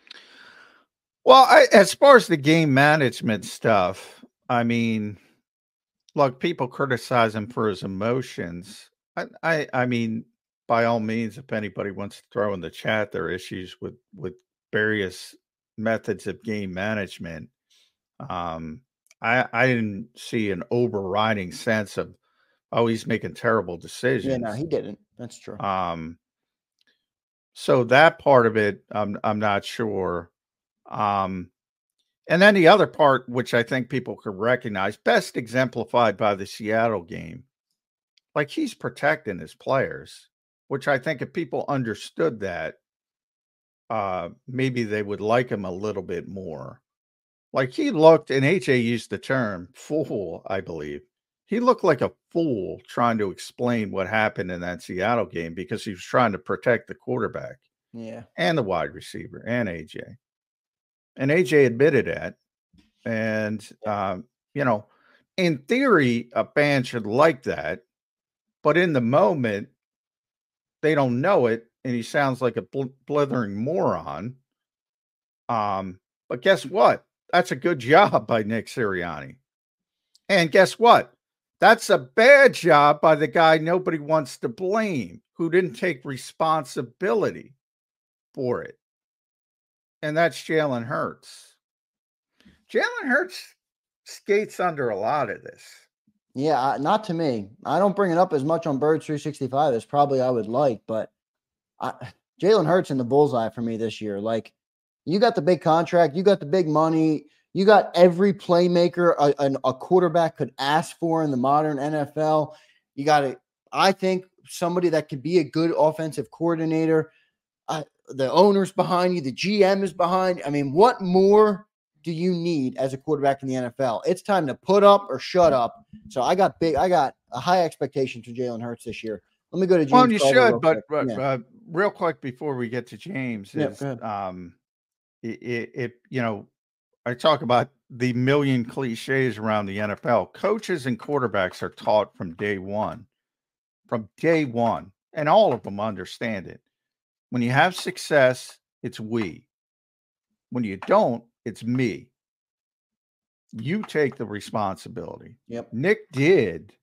Well, I, as far as the game management stuff, I mean, look, people criticize him for his emotions. I, I, I mean, by all means, if anybody wants to throw in the chat their issues with with various methods of game management, um, I, I didn't see an overriding sense of, oh, he's making terrible decisions. Yeah, no, he didn't. That's true. Um, so that part of it, I'm I'm not sure. Um, And then the other part, which I think people could recognize, best exemplified by the Seattle game, like he's protecting his players, which I think if people understood that, uh, maybe they would like him a little bit more. Like he looked, and A J used the term fool, I believe. He looked like a fool trying to explain what happened in that Seattle game because he was trying to protect the quarterback, yeah, and the wide receiver and A J. And A J admitted that. And, um, you know, in theory, a fan should like that. But in the moment, they don't know it. And he sounds like a bl- blithering moron. Um, but guess what? That's a good job by Nick Sirianni. And guess what? That's a bad job by the guy nobody wants to blame, who didn't take responsibility for it. And that's Jalen Hurts. Jalen Hurts skates under a lot of this. Yeah, not to me. I don't bring it up as much on Birds three sixty-five as probably I would like, but I, Jalen Hurts in the bullseye for me this year. Like, you got the big contract, you got the big money, you got every playmaker a, a, a quarterback could ask for in the modern N F L. You got it. I think somebody that could be a good offensive coordinator. I, the owner's behind you, the G M is behind you. I mean, what more do you need as a quarterback in the N F L? It's time to put up or shut up. So I got big, I got a high expectation for Jalen Hurts this year. Let me go to James. Well, you Carver should, real but, quick. but Yeah. uh, real quick before we get to James Yeah, is, go ahead. um, it, it, it, you know, I talk about the million cliches around the N F L. Coaches and quarterbacks are taught from day one, from day one, and all of them understand it. When you have success, it's we. When you don't, it's me. You take the responsibility. Yep. Nick did.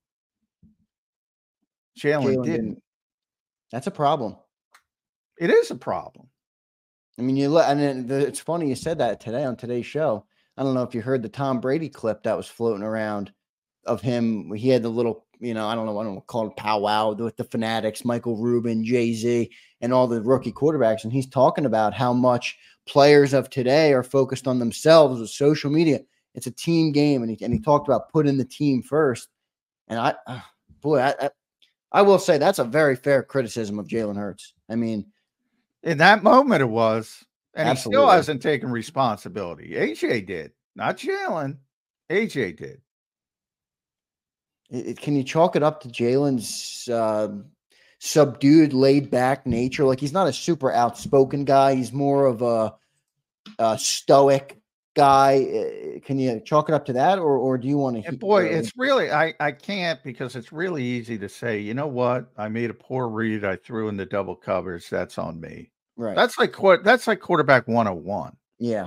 Jalen Jalen didn't. didn't. That's a problem. It is a problem. I mean, you look, and then the, it's funny you said that today on today's show. I don't know if you heard the Tom Brady clip that was floating around of him. He had the little, you know, I don't know, I don't know, called powwow with the Fanatics, Michael Rubin, Jay-Z, and all the rookie quarterbacks. And he's talking about how much players of today are focused on themselves with social media. It's a team game. And he, and he talked about putting the team first. And I, uh, boy, I, I, I will say that's a very fair criticism of Jalen Hurts. I mean, in that moment it was, and absolutely. he still hasn't taken responsibility. A J did, not Jalen. A J did. It, it, can you chalk it up to Jalen's uh, subdued, laid-back nature? Like, he's not a super outspoken guy. He's more of a, a stoic guy. Can you chalk it up to that, or or do you want to? And boy, uh, it's really I I can't, because it's really easy to say, you know what, I made a poor read. I threw in the double covers. That's on me. Right. That's like that's like quarterback one oh one. Yeah.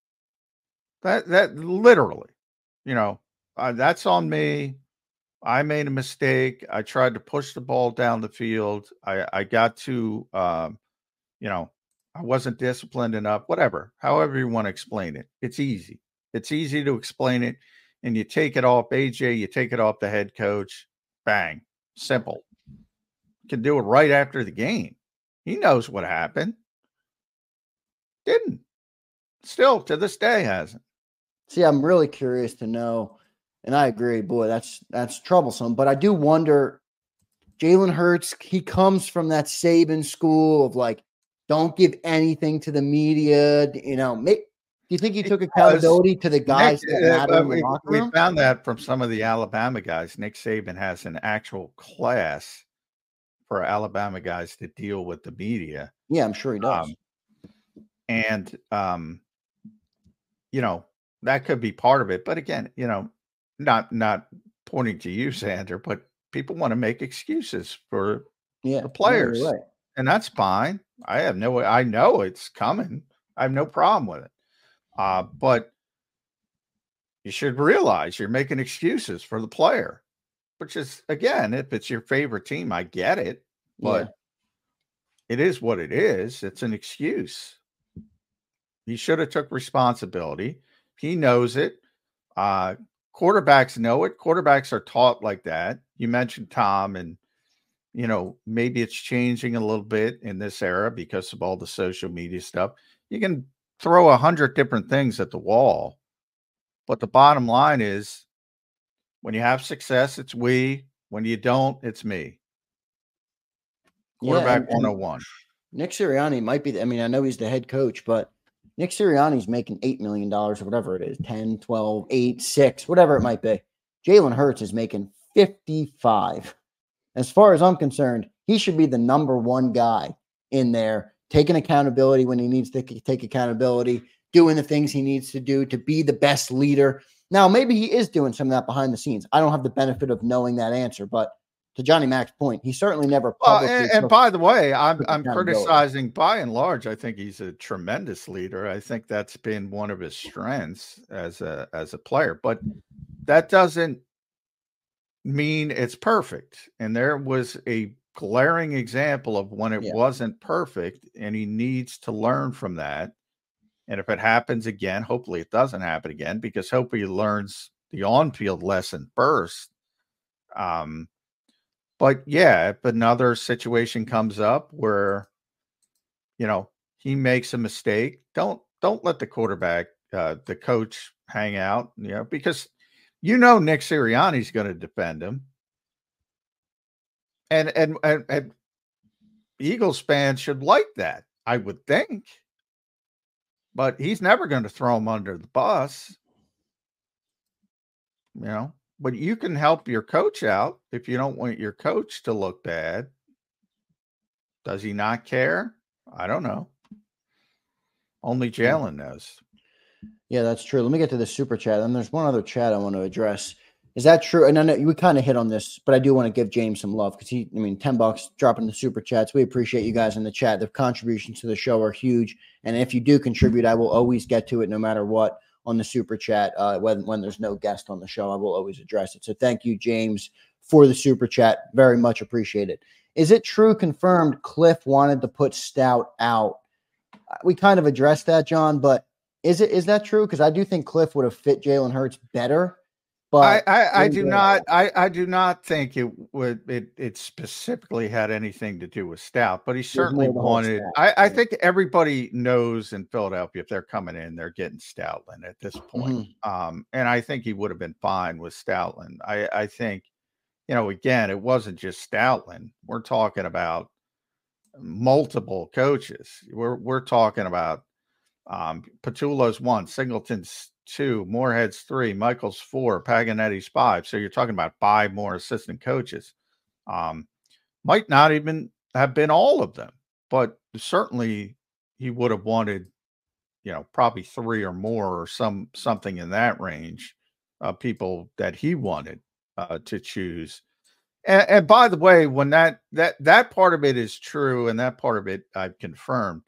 That that literally, you know, uh, that's on me. I made a mistake. I tried to push the ball down the field. I I got to, um, you know, I wasn't disciplined enough. Whatever, however you want to explain it, it's easy. It's easy to explain it, and you take it off A J. You take it off the head coach. Bang, simple. Can do it right after the game. He knows what happened. Didn't. Still to this day hasn't. See, I'm really curious to know, and I agree, boy, that's that's troublesome. But I do wonder, Jalen Hurts, he comes from that Saban school of like, don't give anything to the media. You know, make, do you think he took accountability to the guys Nick, that matter uh, in the we, locker we room? found that from some of the Alabama guys. Nick Saban has an actual class for Alabama guys to deal with the media. Yeah, I'm sure he does. Um, and, um, you know, that could be part of it. But again, you know, not not pointing to you, Xander, but people want to make excuses for yeah, the players. No, right. And that's fine. I have no, I know it's coming. I have no problem with it. Uh, but you should realize you're making excuses for the player, which is, again, if it's your favorite team, I get it, but yeah. It is what it is. It's an excuse. He should have took responsibility. He knows it. Uh, quarterbacks know it. Quarterbacks are taught like that. You mentioned Tom, and you know, maybe it's changing a little bit in this era because of all the social media stuff. You can throw a hundred different things at the wall, but the bottom line is, when you have success, it's we. When you don't, it's me. Quarterback yeah, and, one oh one. Nick Sirianni might be, the, I mean, I know he's the head coach, but Nick Sirianni's making eight million dollars or whatever it is, ten, twelve, eight, six, whatever it might be. Jalen Hurts is making fifty-five. As far as I'm concerned, he should be the number one guy in there, taking accountability when he needs to take accountability, doing the things he needs to do to be the best leader. Now, maybe he is doing some of that behind the scenes. I don't have the benefit of knowing that answer, but to Johnny Mac's point, he certainly never publicly. Uh, and, and by the way, I'm I'm criticizing by and large. I think he's a tremendous leader. I think that's been one of his strengths as a as a player. But that doesn't mean it's perfect. And there was a glaring example of when it yeah. wasn't perfect, and he needs to learn from that. And if it happens again, hopefully it doesn't happen again, because hopefully he learns the on-field lesson first. Um. But yeah, if another situation comes up where, you know, he makes a mistake, don't don't let the quarterback, uh, the coach hang out, you know, because you know Nick Sirianni's going to defend him. And, and and and Eagles fans should like that. I would think. But he's never going to throw him under the bus. You know, but you can help your coach out if you don't want your coach to look bad. Does he not care? I don't know. Only Jalen knows. Yeah, that's true. Let me get to the super chat. And there's one other chat I want to address. Is that true? And I know we kind of hit on this, but I do want to give James some love because he, I mean, ten bucks dropping the super chats. We appreciate you guys in the chat. The contributions to the show are huge. And if you do contribute, I will always get to it no matter what on the super chat. Uh, when, when there's no guest on the show, I will always address it. So thank you, James, for the super chat. Very much appreciated. Is it true, confirmed, Cliff wanted to put Stout out? We kind of addressed that, John, but is it is that true? Because I do think Cliff would have fit Jalen Hurts better. But I, I, I do not I, I do not think it would it it specifically had anything to do with Stout, but he certainly wanted. I, I think everybody knows in Philadelphia if they're coming in, they're getting Stoutland at this point. Mm-hmm. Um, and I think he would have been fine with Stoutland. I, I think, you know, again, it wasn't just Stoutland. We're talking about multiple coaches. We're we're talking about um, Patullo's one, Singleton's two, Moorhead's three, Michael's four, Paganetti's five. So you're talking about five more assistant coaches. Um, might not even have been all of them, but certainly he would have wanted, you know, probably three or more or some something in that range of people that he wanted uh, to choose. And, and by the way, when that that that part of it is true, and that part of it I've confirmed,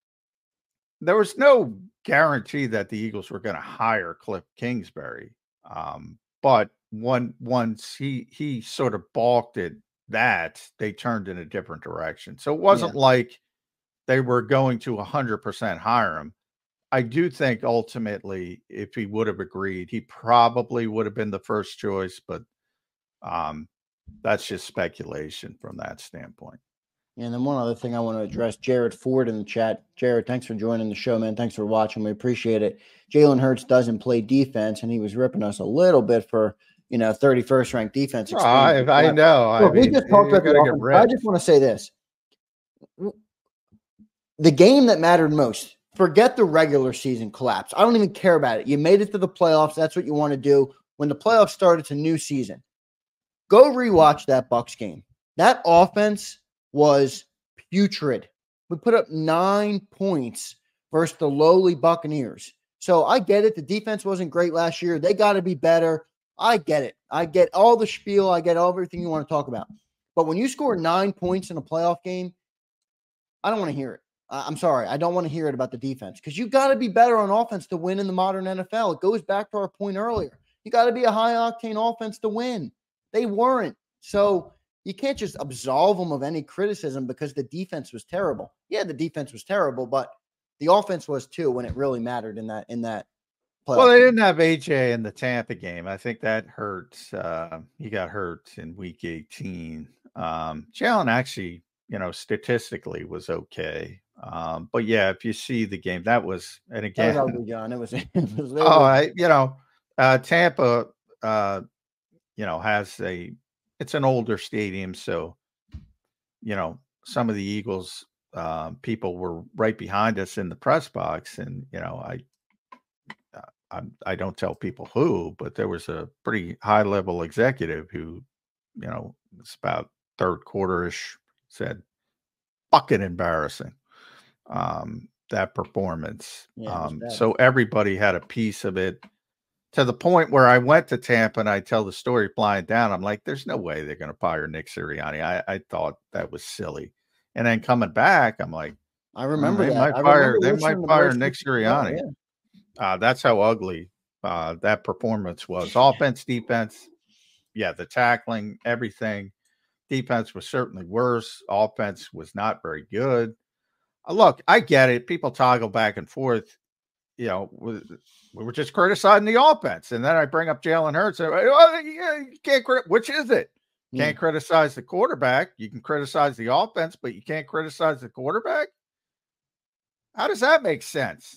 there was no guarantee that the Eagles were going to hire Cliff Kingsbury. Um, but when once he he sort of balked at that, they turned in a different direction. So it wasn't yeah. like they were going to one hundred percent hire him. I do think ultimately, if he would have agreed, he probably would have been the first choice, but um, that's just speculation from that standpoint. And then one other thing I want to address, Jared Ford in the chat. Jared, thanks for joining the show, man. Thanks for watching. We appreciate it. Jalen Hurts doesn't play defense, and he was ripping us a little bit for, you know, thirty-first ranked defense. Oh, I, I know. Well, I we mean, just talked about the I just want to say this. The game that mattered most, forget the regular season collapse. I don't even care about it. You made it to the playoffs. That's what you want to do. When the playoffs start, it's a new season. Go rewatch that Bucs game. That offense was putrid. We put up nine points versus the lowly Buccaneers. So I get it. The defense wasn't great last year. They got to be better. I get it. I get all the spiel. I get everything you want to talk about. But when you score nine points in a playoff game, I don't want to hear it. I'm sorry. I don't want to hear it about the defense because you got to be better on offense to win in the modern N F L. It goes back to our point earlier. You got to be a high octane offense to win. They weren't. So you can't just absolve them of any criticism because the defense was terrible. Yeah, the defense was terrible, but the offense was too when it really mattered in that in that playoff. Well, they didn't have A J in the Tampa game. I think that hurt. Uh, he got hurt in week eighteen. Um, Jalen actually, you know, statistically was okay. Um, but yeah, if you see the game, that was, and again, that was ugly, John. It was, it was oh, I, you know, uh, Tampa, uh, you know, has a, it's an older stadium. So, you know, some of the Eagles um, people were right behind us in the press box. And, you know, I, uh, I'm, I don't tell people who, but there was a pretty high level executive who, you know, it's about third quarter-ish said, fucking embarrassing. Um, that performance. Yeah, um, so everybody had a piece of it to the point where I went to Tampa and I tell the story flying down. I'm like, there's no way they're going to fire Nick Sirianni. I, I thought that was silly. And then coming back, I'm like, I remember oh, they that. might fire, remember they might fire Nick Sirianni. Yeah. Uh, that's how ugly uh, that performance was. Offense, defense. Yeah. The tackling, everything. Defense was certainly worse. Offense was not very good. Uh, look, I get it. People toggle back and forth. You know, we, we were just criticizing the offense. And then I bring up Jalen Hurts. And, well, you can't crit- which is it? You can't yeah. criticize the quarterback. You can criticize the offense, but you can't criticize the quarterback. How does that make sense?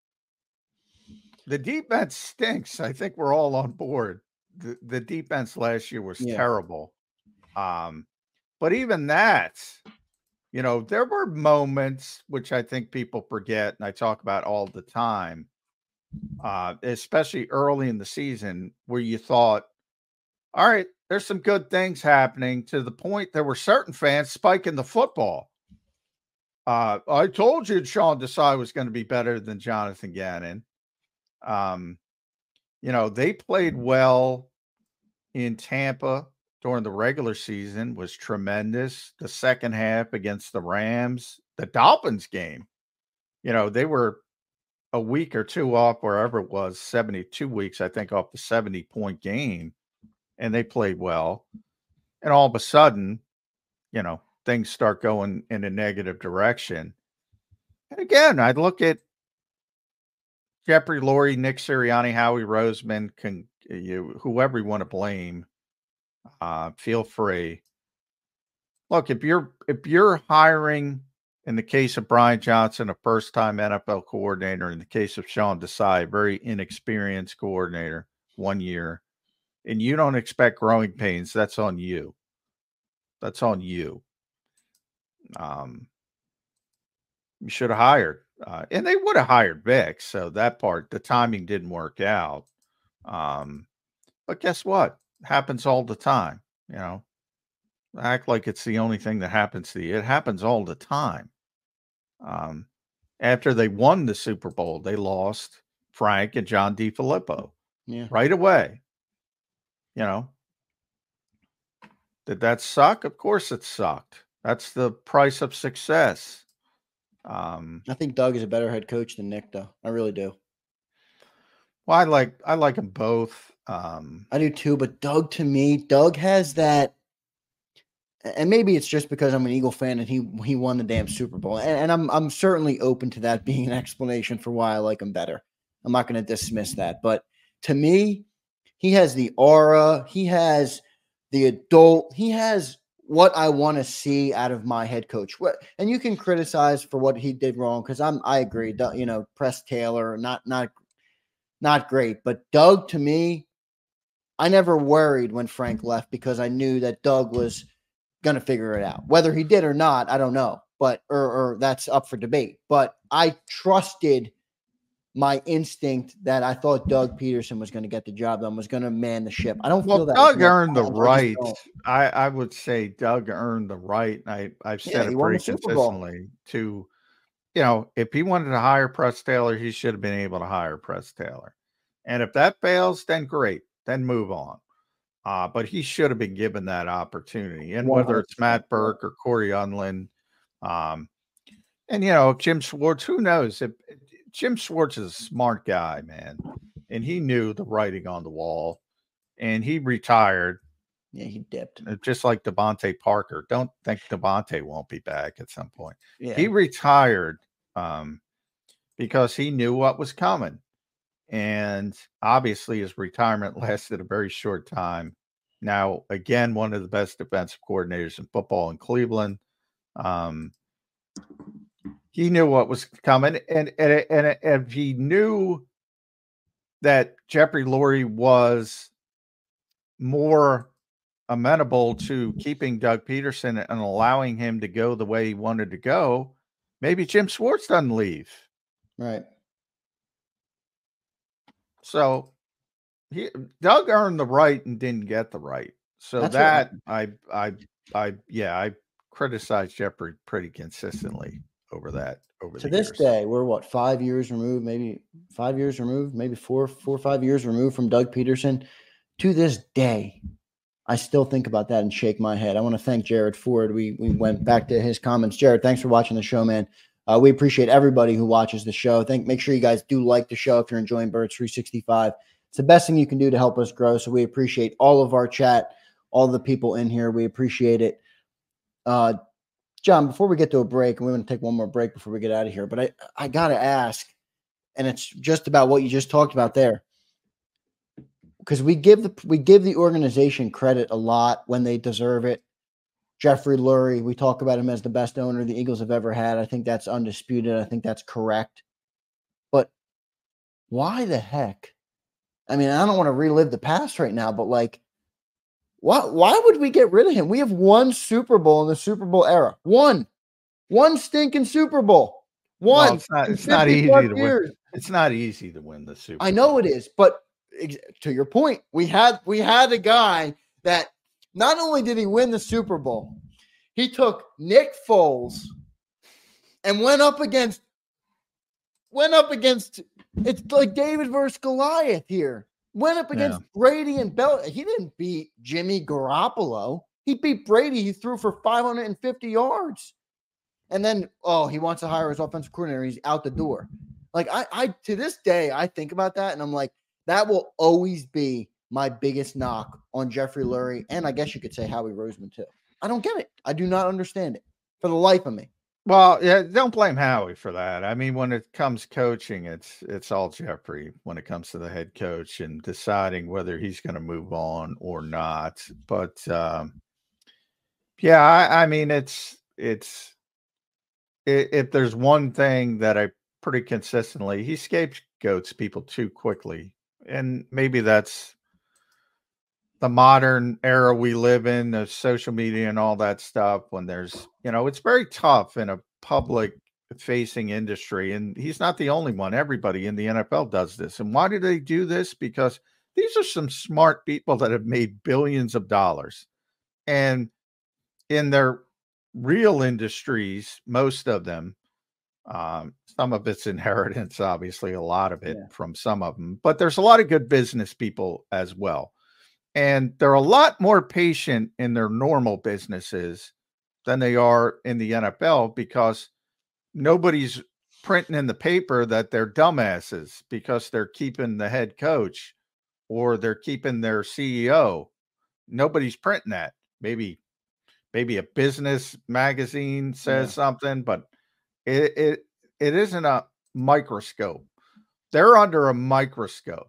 The defense stinks. I think we're all on board. The, the defense last year was yeah. terrible. Um, but even that, you know, there were moments which I think people forget, and I talk about all the time, uh, especially early in the season, where you thought, all right, there's some good things happening, to the point there were certain fans spiking the football. Uh, I told you Sean Desai was going to be better than Jonathan Gannon. Um, you know, they played well in Tampa during the regular season, was tremendous. The second half against the Rams, the Dolphins game, you know, they were a week or two off, wherever it was, seventy-two weeks, I think, off the seventy point game, and they played well. And all of a sudden, you know, things start going in a negative direction. And again, I look at Jeffrey Lurie, Nick Sirianni, Howie Roseman, can you, whoever you want to blame, uh, feel free. Look, if you're if you're hiring, in the case of Brian Johnson, a first-time N F L coordinator, in the case of Sean Desai, a very inexperienced coordinator, one year, and you don't expect growing pains, that's on you. That's on you. Um, you should have hired, uh, and they would have hired Vic. So that part, the timing didn't work out. Um, but guess what? It happens all the time. You know, act like it's the only thing that happens to you. It happens all the time. Um, after they won the Super Bowl, they lost Frank and John DeFilippo. Yeah, right away. You know, did that suck? Of course it sucked. That's the price of success. Um, I think Doug is a better head coach than Nick, though. I really do. Well, I like I like them both. Um, I do too, but Doug, to me, Doug has that, and maybe it's just because I'm an Eagle fan and he he won the damn Super Bowl, and, and I'm I'm certainly open to that being an explanation for why I like him better. I'm not going to dismiss that, but to me, he has the aura, he has the adult, he has what I want to see out of my head coach. What, and you can criticize for what he did wrong, because I'm I agree. You know, Press Taylor, not not not great, but Doug, to me, I never worried when Frank left, because I knew that Doug was going to figure it out. Whether he did or not, I don't know, but or, or that's up for debate. But I trusted my instinct that I thought Doug Peterson was going to get the job done, was going to man the ship. I don't well, feel that Doug earned the I right. I, I would say Doug earned the right. And I, I've said Yeah, it pretty consistently to, you know, if he wanted to hire Press Taylor, he should have been able to hire Press Taylor. And if that fails, then great, then move on. Uh, but he should have been given that opportunity. And whether it's Matt Burke or Corey Unlin, um, and, you know, Jim Schwartz, who knows? If Jim Schwartz is a smart guy, man, and he knew the writing on the wall, and he retired. Yeah, he dipped. Just like Devontae Parker. Don't think Devontae won't be back at some point. Yeah. He retired um, because he knew what was coming. And obviously his retirement lasted a very short time. Now, again, one of the best defensive coordinators in football in Cleveland. Um, he knew what was coming. And, and, and if he knew that Jeffrey Lurie was more amenable to keeping Doug Peterson and allowing him to go the way he wanted to go, maybe Jim Schwartz doesn't leave. Right. So he Doug earned the right and didn't get the right. So That's that I, I, I, yeah, I criticized Jeffrey pretty consistently over that. Over to the this years. day, we're what, five years removed, maybe five years removed, maybe four, four or five years removed from Doug Peterson. To this day, I still think about that and shake my head. I want to thank Jared Ford. We we went back to his comments. Jared, thanks for watching the show, man. Uh, we appreciate everybody who watches the show. Think, make sure you guys do like the show if you're enjoying Birds three sixty-five. It's the best thing you can do to help us grow. So we appreciate all of our chat, all the people in here. We appreciate it. Uh, John, before we get to a break, and we're going to take one more break before we get out of here, but I, I got to ask, and it's just about what you just talked about there, because we give the we give the organization credit a lot when they deserve it. Jeffrey Lurie, we talk about him as the best owner the Eagles have ever had. I think that's undisputed. I think that's correct. But why the heck? I mean, I don't want to relive the past right now, but like, why, why would we get rid of him? We have one Super Bowl in the Super Bowl era. One. One stinking Super Bowl. One. Well, it's not, it's not easy to years. win. It's not easy to win the Super Bowl. I know it is, but to your point, we had we had a guy that not only did he win the Super Bowl, he took Nick Foles and went up against went up against it's like David versus Goliath here. Went up against yeah. Brady and Bell. He didn't beat Jimmy Garoppolo. He beat Brady. He threw for five hundred fifty yards. And then, oh, he wants to hire his offensive coordinator. He's out the door. Like, I, I to this day, I think about that, and I'm like, that will always be my biggest knock on Jeffrey Lurie, and I guess you could say Howie Roseman, too. I don't get it. I do not understand it for the life of me. Well, yeah, don't blame Howie for that. I mean, when it comes coaching, it's it's all Jeffrey when it comes to the head coach and deciding whether he's going to move on or not. But, um, yeah, I, I mean, it's it's – if there's one thing that I pretty consistently, he scapegoats people too quickly. And maybe that's the modern era we live in, the social media and all that stuff, when there's, you know, it's very tough in a public facing industry. And he's not the only one. Everybody in the N F L does this. And why do they do this? Because these are some smart people that have made billions of dollars. And in their real industries, most of them, um, some of it's inheritance, obviously, a lot of it yeah. from some of them, but there's a lot of good business people as well. And they're a lot more patient in their normal businesses than they are in the N F L, because nobody's printing in the paper that they're dumbasses because they're keeping the head coach or they're keeping their C E O. Nobody's printing that. Maybe Maybe a business magazine says yeah. something, but it, it it isn't a microscope. They're under a microscope,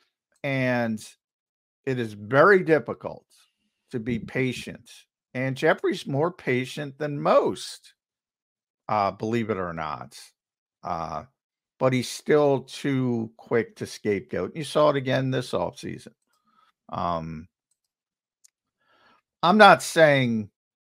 and it is very difficult to be patient. And Jeffrey's more patient than most, uh, believe it or not. Uh, but he's still too quick to scapegoat. You saw it again this offseason. Um, I'm not saying,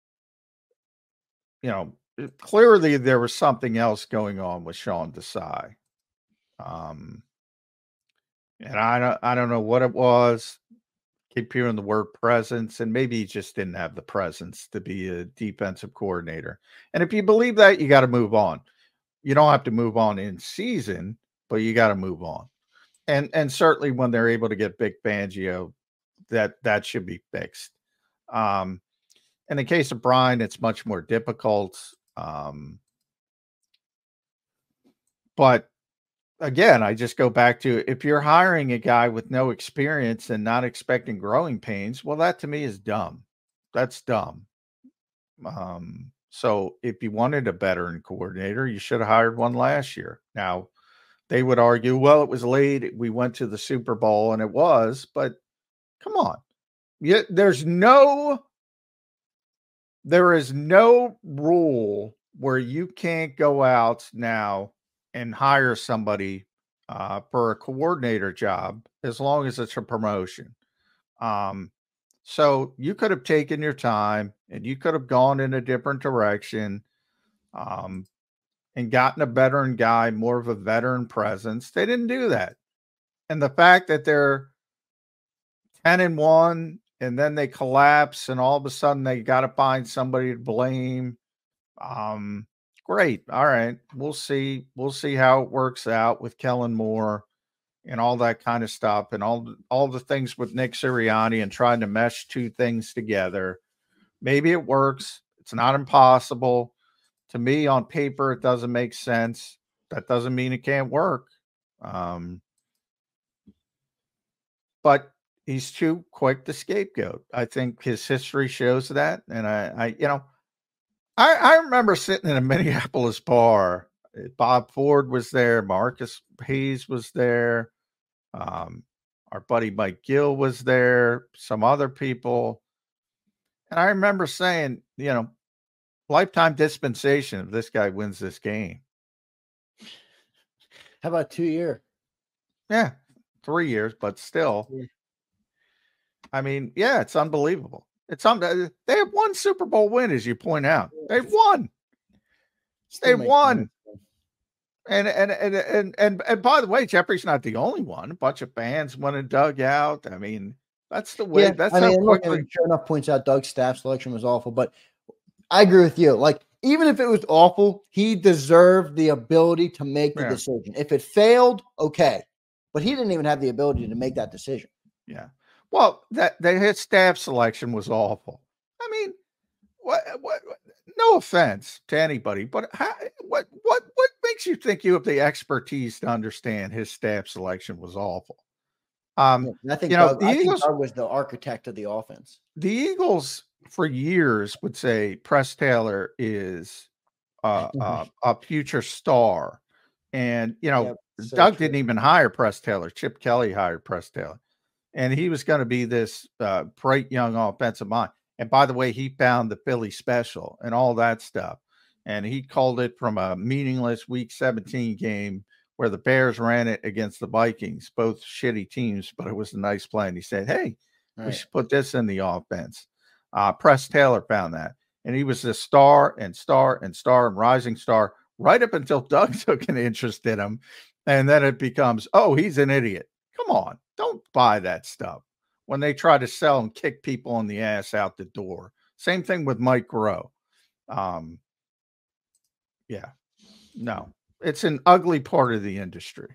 you know, clearly there was something else going on with Sean Desai. Um, and I don't, I don't know what it was. Keep hearing the word presence, and maybe he just didn't have the presence to be a defensive coordinator. And if you believe that, you got to move on. You don't have to move on in season, but you got to move on. And and certainly when they're able to get Vic Fangio, that that should be fixed. Um, In the case of Brian, it's much more difficult. Um, but again, I just go back to, if you're hiring a guy with no experience and not expecting growing pains, well, that to me is dumb. That's dumb. Um, so if you wanted a veteran coordinator, you should have hired one last year. Now, they would argue, well, it was late. We went to the Super Bowl, and it was, but come on. Yeah, there's no... There is no rule where you can't go out now and hire somebody uh, for a coordinator job as long as it's a promotion. Um, so you could have taken your time and you could have gone in a different direction um, and gotten a veteran guy, more of a veteran presence. They didn't do that. And the fact that they're ten and one, and then they collapse, and all of a sudden they got to find somebody to blame. Um, great. All right. We'll see. We'll see how it works out with Kellen Moore and all that kind of stuff, and all, all the things with Nick Sirianni and trying to mesh two things together. Maybe it works. It's not impossible. To me, on paper, it doesn't make sense. That doesn't mean it can't work. Um, but he's too quick to scapegoat. I think his history shows that. And I, I you know, I, I remember sitting in a Minneapolis bar. Bob Ford was there. Marcus Hayes was there. Um, our buddy Mike Gill was there. Some other people. And I remember saying, you know, lifetime dispensation if this guy wins this game. How about two years? Yeah, three years, but still. Yeah. I mean, yeah, it's unbelievable. It's un- They have one Super Bowl win, as you point out. They've won. They won. And and, and and and and by the way, Jeffrey's not the only one. A bunch of fans went and dug out. I mean, that's the way. Yeah, that's I how mean, quickly. Look, sure enough points out Doug's staff selection was awful, but I agree with you. Like, even if it was awful, he deserved the ability to make the Yeah. decision. If it failed, okay, but he didn't even have the ability to make that decision. Yeah. Well, that, that his staff selection was awful. I mean, what, what, what no offense to anybody, but how, what, what, what makes you think you have the expertise to understand his staff selection was awful? Um, Yeah, I think, you know, Doug, the I think Eagles, Doug was the architect of the offense. the Eagles for years would say Press Taylor is uh, uh, a future star. And, you know, Yep, so Doug true. didn't even hire Press Taylor. Chip Kelly hired Press Taylor. And he was going to be this uh, bright young offensive mind. And by the way, he found the Philly special and all that stuff. And he called it from a meaningless week seventeen game where the Bears ran it against the Vikings, both shitty teams, but it was a nice play. And he said, hey, All we right. should put this in the offense. Uh, Press Taylor found that. And he was the star and star and star and rising star right up until Doug took an interest in him. And then it becomes, oh, he's an idiot. Come on. Don't buy that stuff when they try to sell and kick people in the ass out the door. Same thing with Mike Groh. Um, yeah, no, it's an ugly part of the industry.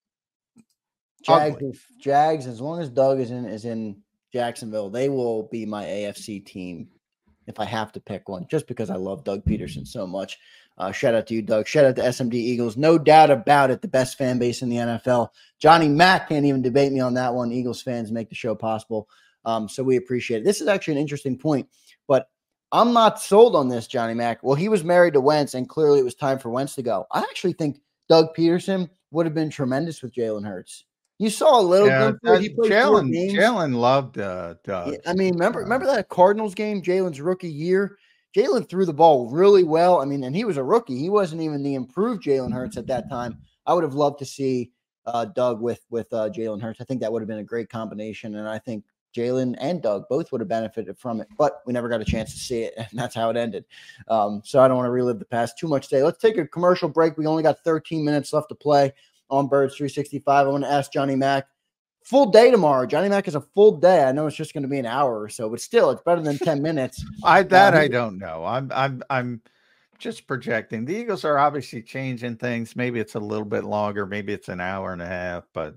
Jags, Ugly. Jags, as long as Doug is in is in Jacksonville, they will be my A F C team if I have to pick one, just because I love Doug Peterson so much. Uh, shout out to you, Doug. Shout out to S M D Eagles. No doubt about it, the best fan base in the N F L. Johnny Mack can't even debate me on that one. Eagles fans make the show possible. Um, so we appreciate it. This is actually an interesting point, but I'm not sold on this, Johnny Mack. Well, he was married to Wentz, and clearly it was time for Wentz to go. I actually think Doug Peterson would have been tremendous with Jalen Hurts. You saw a little Yeah, glimpse of it. He played four Jalen games. Jalen loved uh, Doug. Yeah, I mean, remember remember that Cardinals game, Jalen's rookie year? Jalen threw the ball really well. I mean, and he was a rookie. He wasn't even the improved Jalen Hurts at that time. I would have loved to see uh, Doug with with uh, Jalen Hurts. I think that would have been a great combination, and I think Jalen and Doug both would have benefited from it. But we never got a chance to see it, and that's how it ended. Um, so I don't want to relive the past too much today. Let's take a commercial break. We only got thirteen minutes left to play on Birds three sixty-five. I want to ask Johnny Mack. Full day tomorrow. Johnny Mack is a full day. I know it's just going to be an hour or so, but still, it's better than ten minutes. I that Um, I don't know. I'm I'm I'm just projecting. The Eagles are obviously changing things. Maybe it's a little bit longer. Maybe it's an hour and a half. But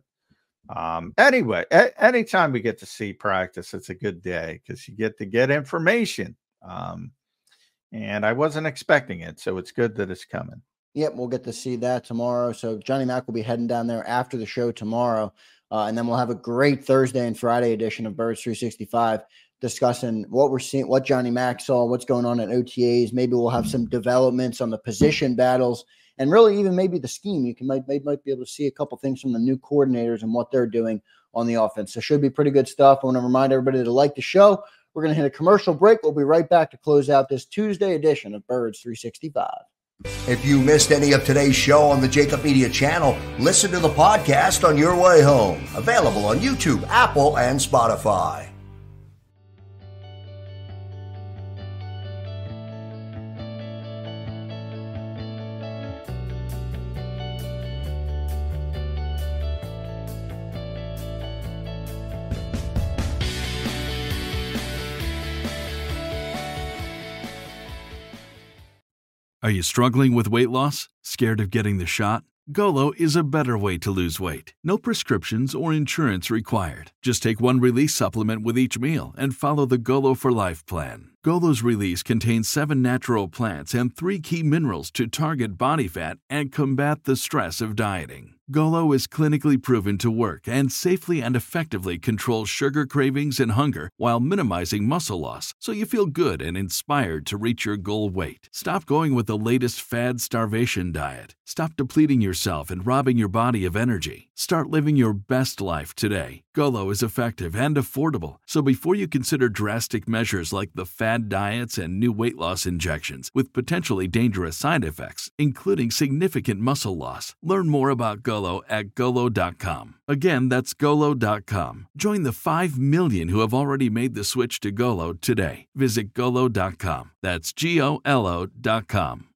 um, anyway, a- anytime we get to see practice, it's a good day because you get to get information. Um, and I wasn't expecting it, so it's good that it's coming. Yep, we'll get to see that tomorrow. So Johnny Mack will be heading down there after the show tomorrow. Uh, and then we'll have a great Thursday and Friday edition of Birds three sixty-five discussing what we're seeing, what Johnny Mack saw, what's going on at O T As. Maybe we'll have some developments on the position battles and really even maybe the scheme. You can might, might, might be able to see a couple things from the new coordinators and what they're doing on the offense. So should be pretty good stuff. I want to remind everybody to like the show. We're going to hit a commercial break. We'll be right back to close out this Tuesday edition of Birds three sixty-five. If you missed any of today's show on the Jacob Media channel, listen to the podcast on your way home. Available on YouTube, Apple, and Spotify. Are you struggling with weight loss? Scared of getting the shot? Golo is a better way to lose weight. No prescriptions or insurance required. Just take one Release supplement with each meal and follow the Golo for Life plan. Golo's Release contains seven natural plants and three key minerals to target body fat and combat the stress of dieting. Golo is clinically proven to work and safely and effectively controls sugar cravings and hunger while minimizing muscle loss, so you feel good and inspired to reach your goal weight. Stop going with the latest fad starvation diet. Stop depleting yourself and robbing your body of energy. Start living your best life today. Golo is effective and affordable, so before you consider drastic measures like the fad diets and new weight loss injections with potentially dangerous side effects, including significant muscle loss, learn more about Golo at golo dot com. Again, that's golo dot com. Join the five million who have already made the switch to Golo today. Visit golo dot com. That's G O L O dot com.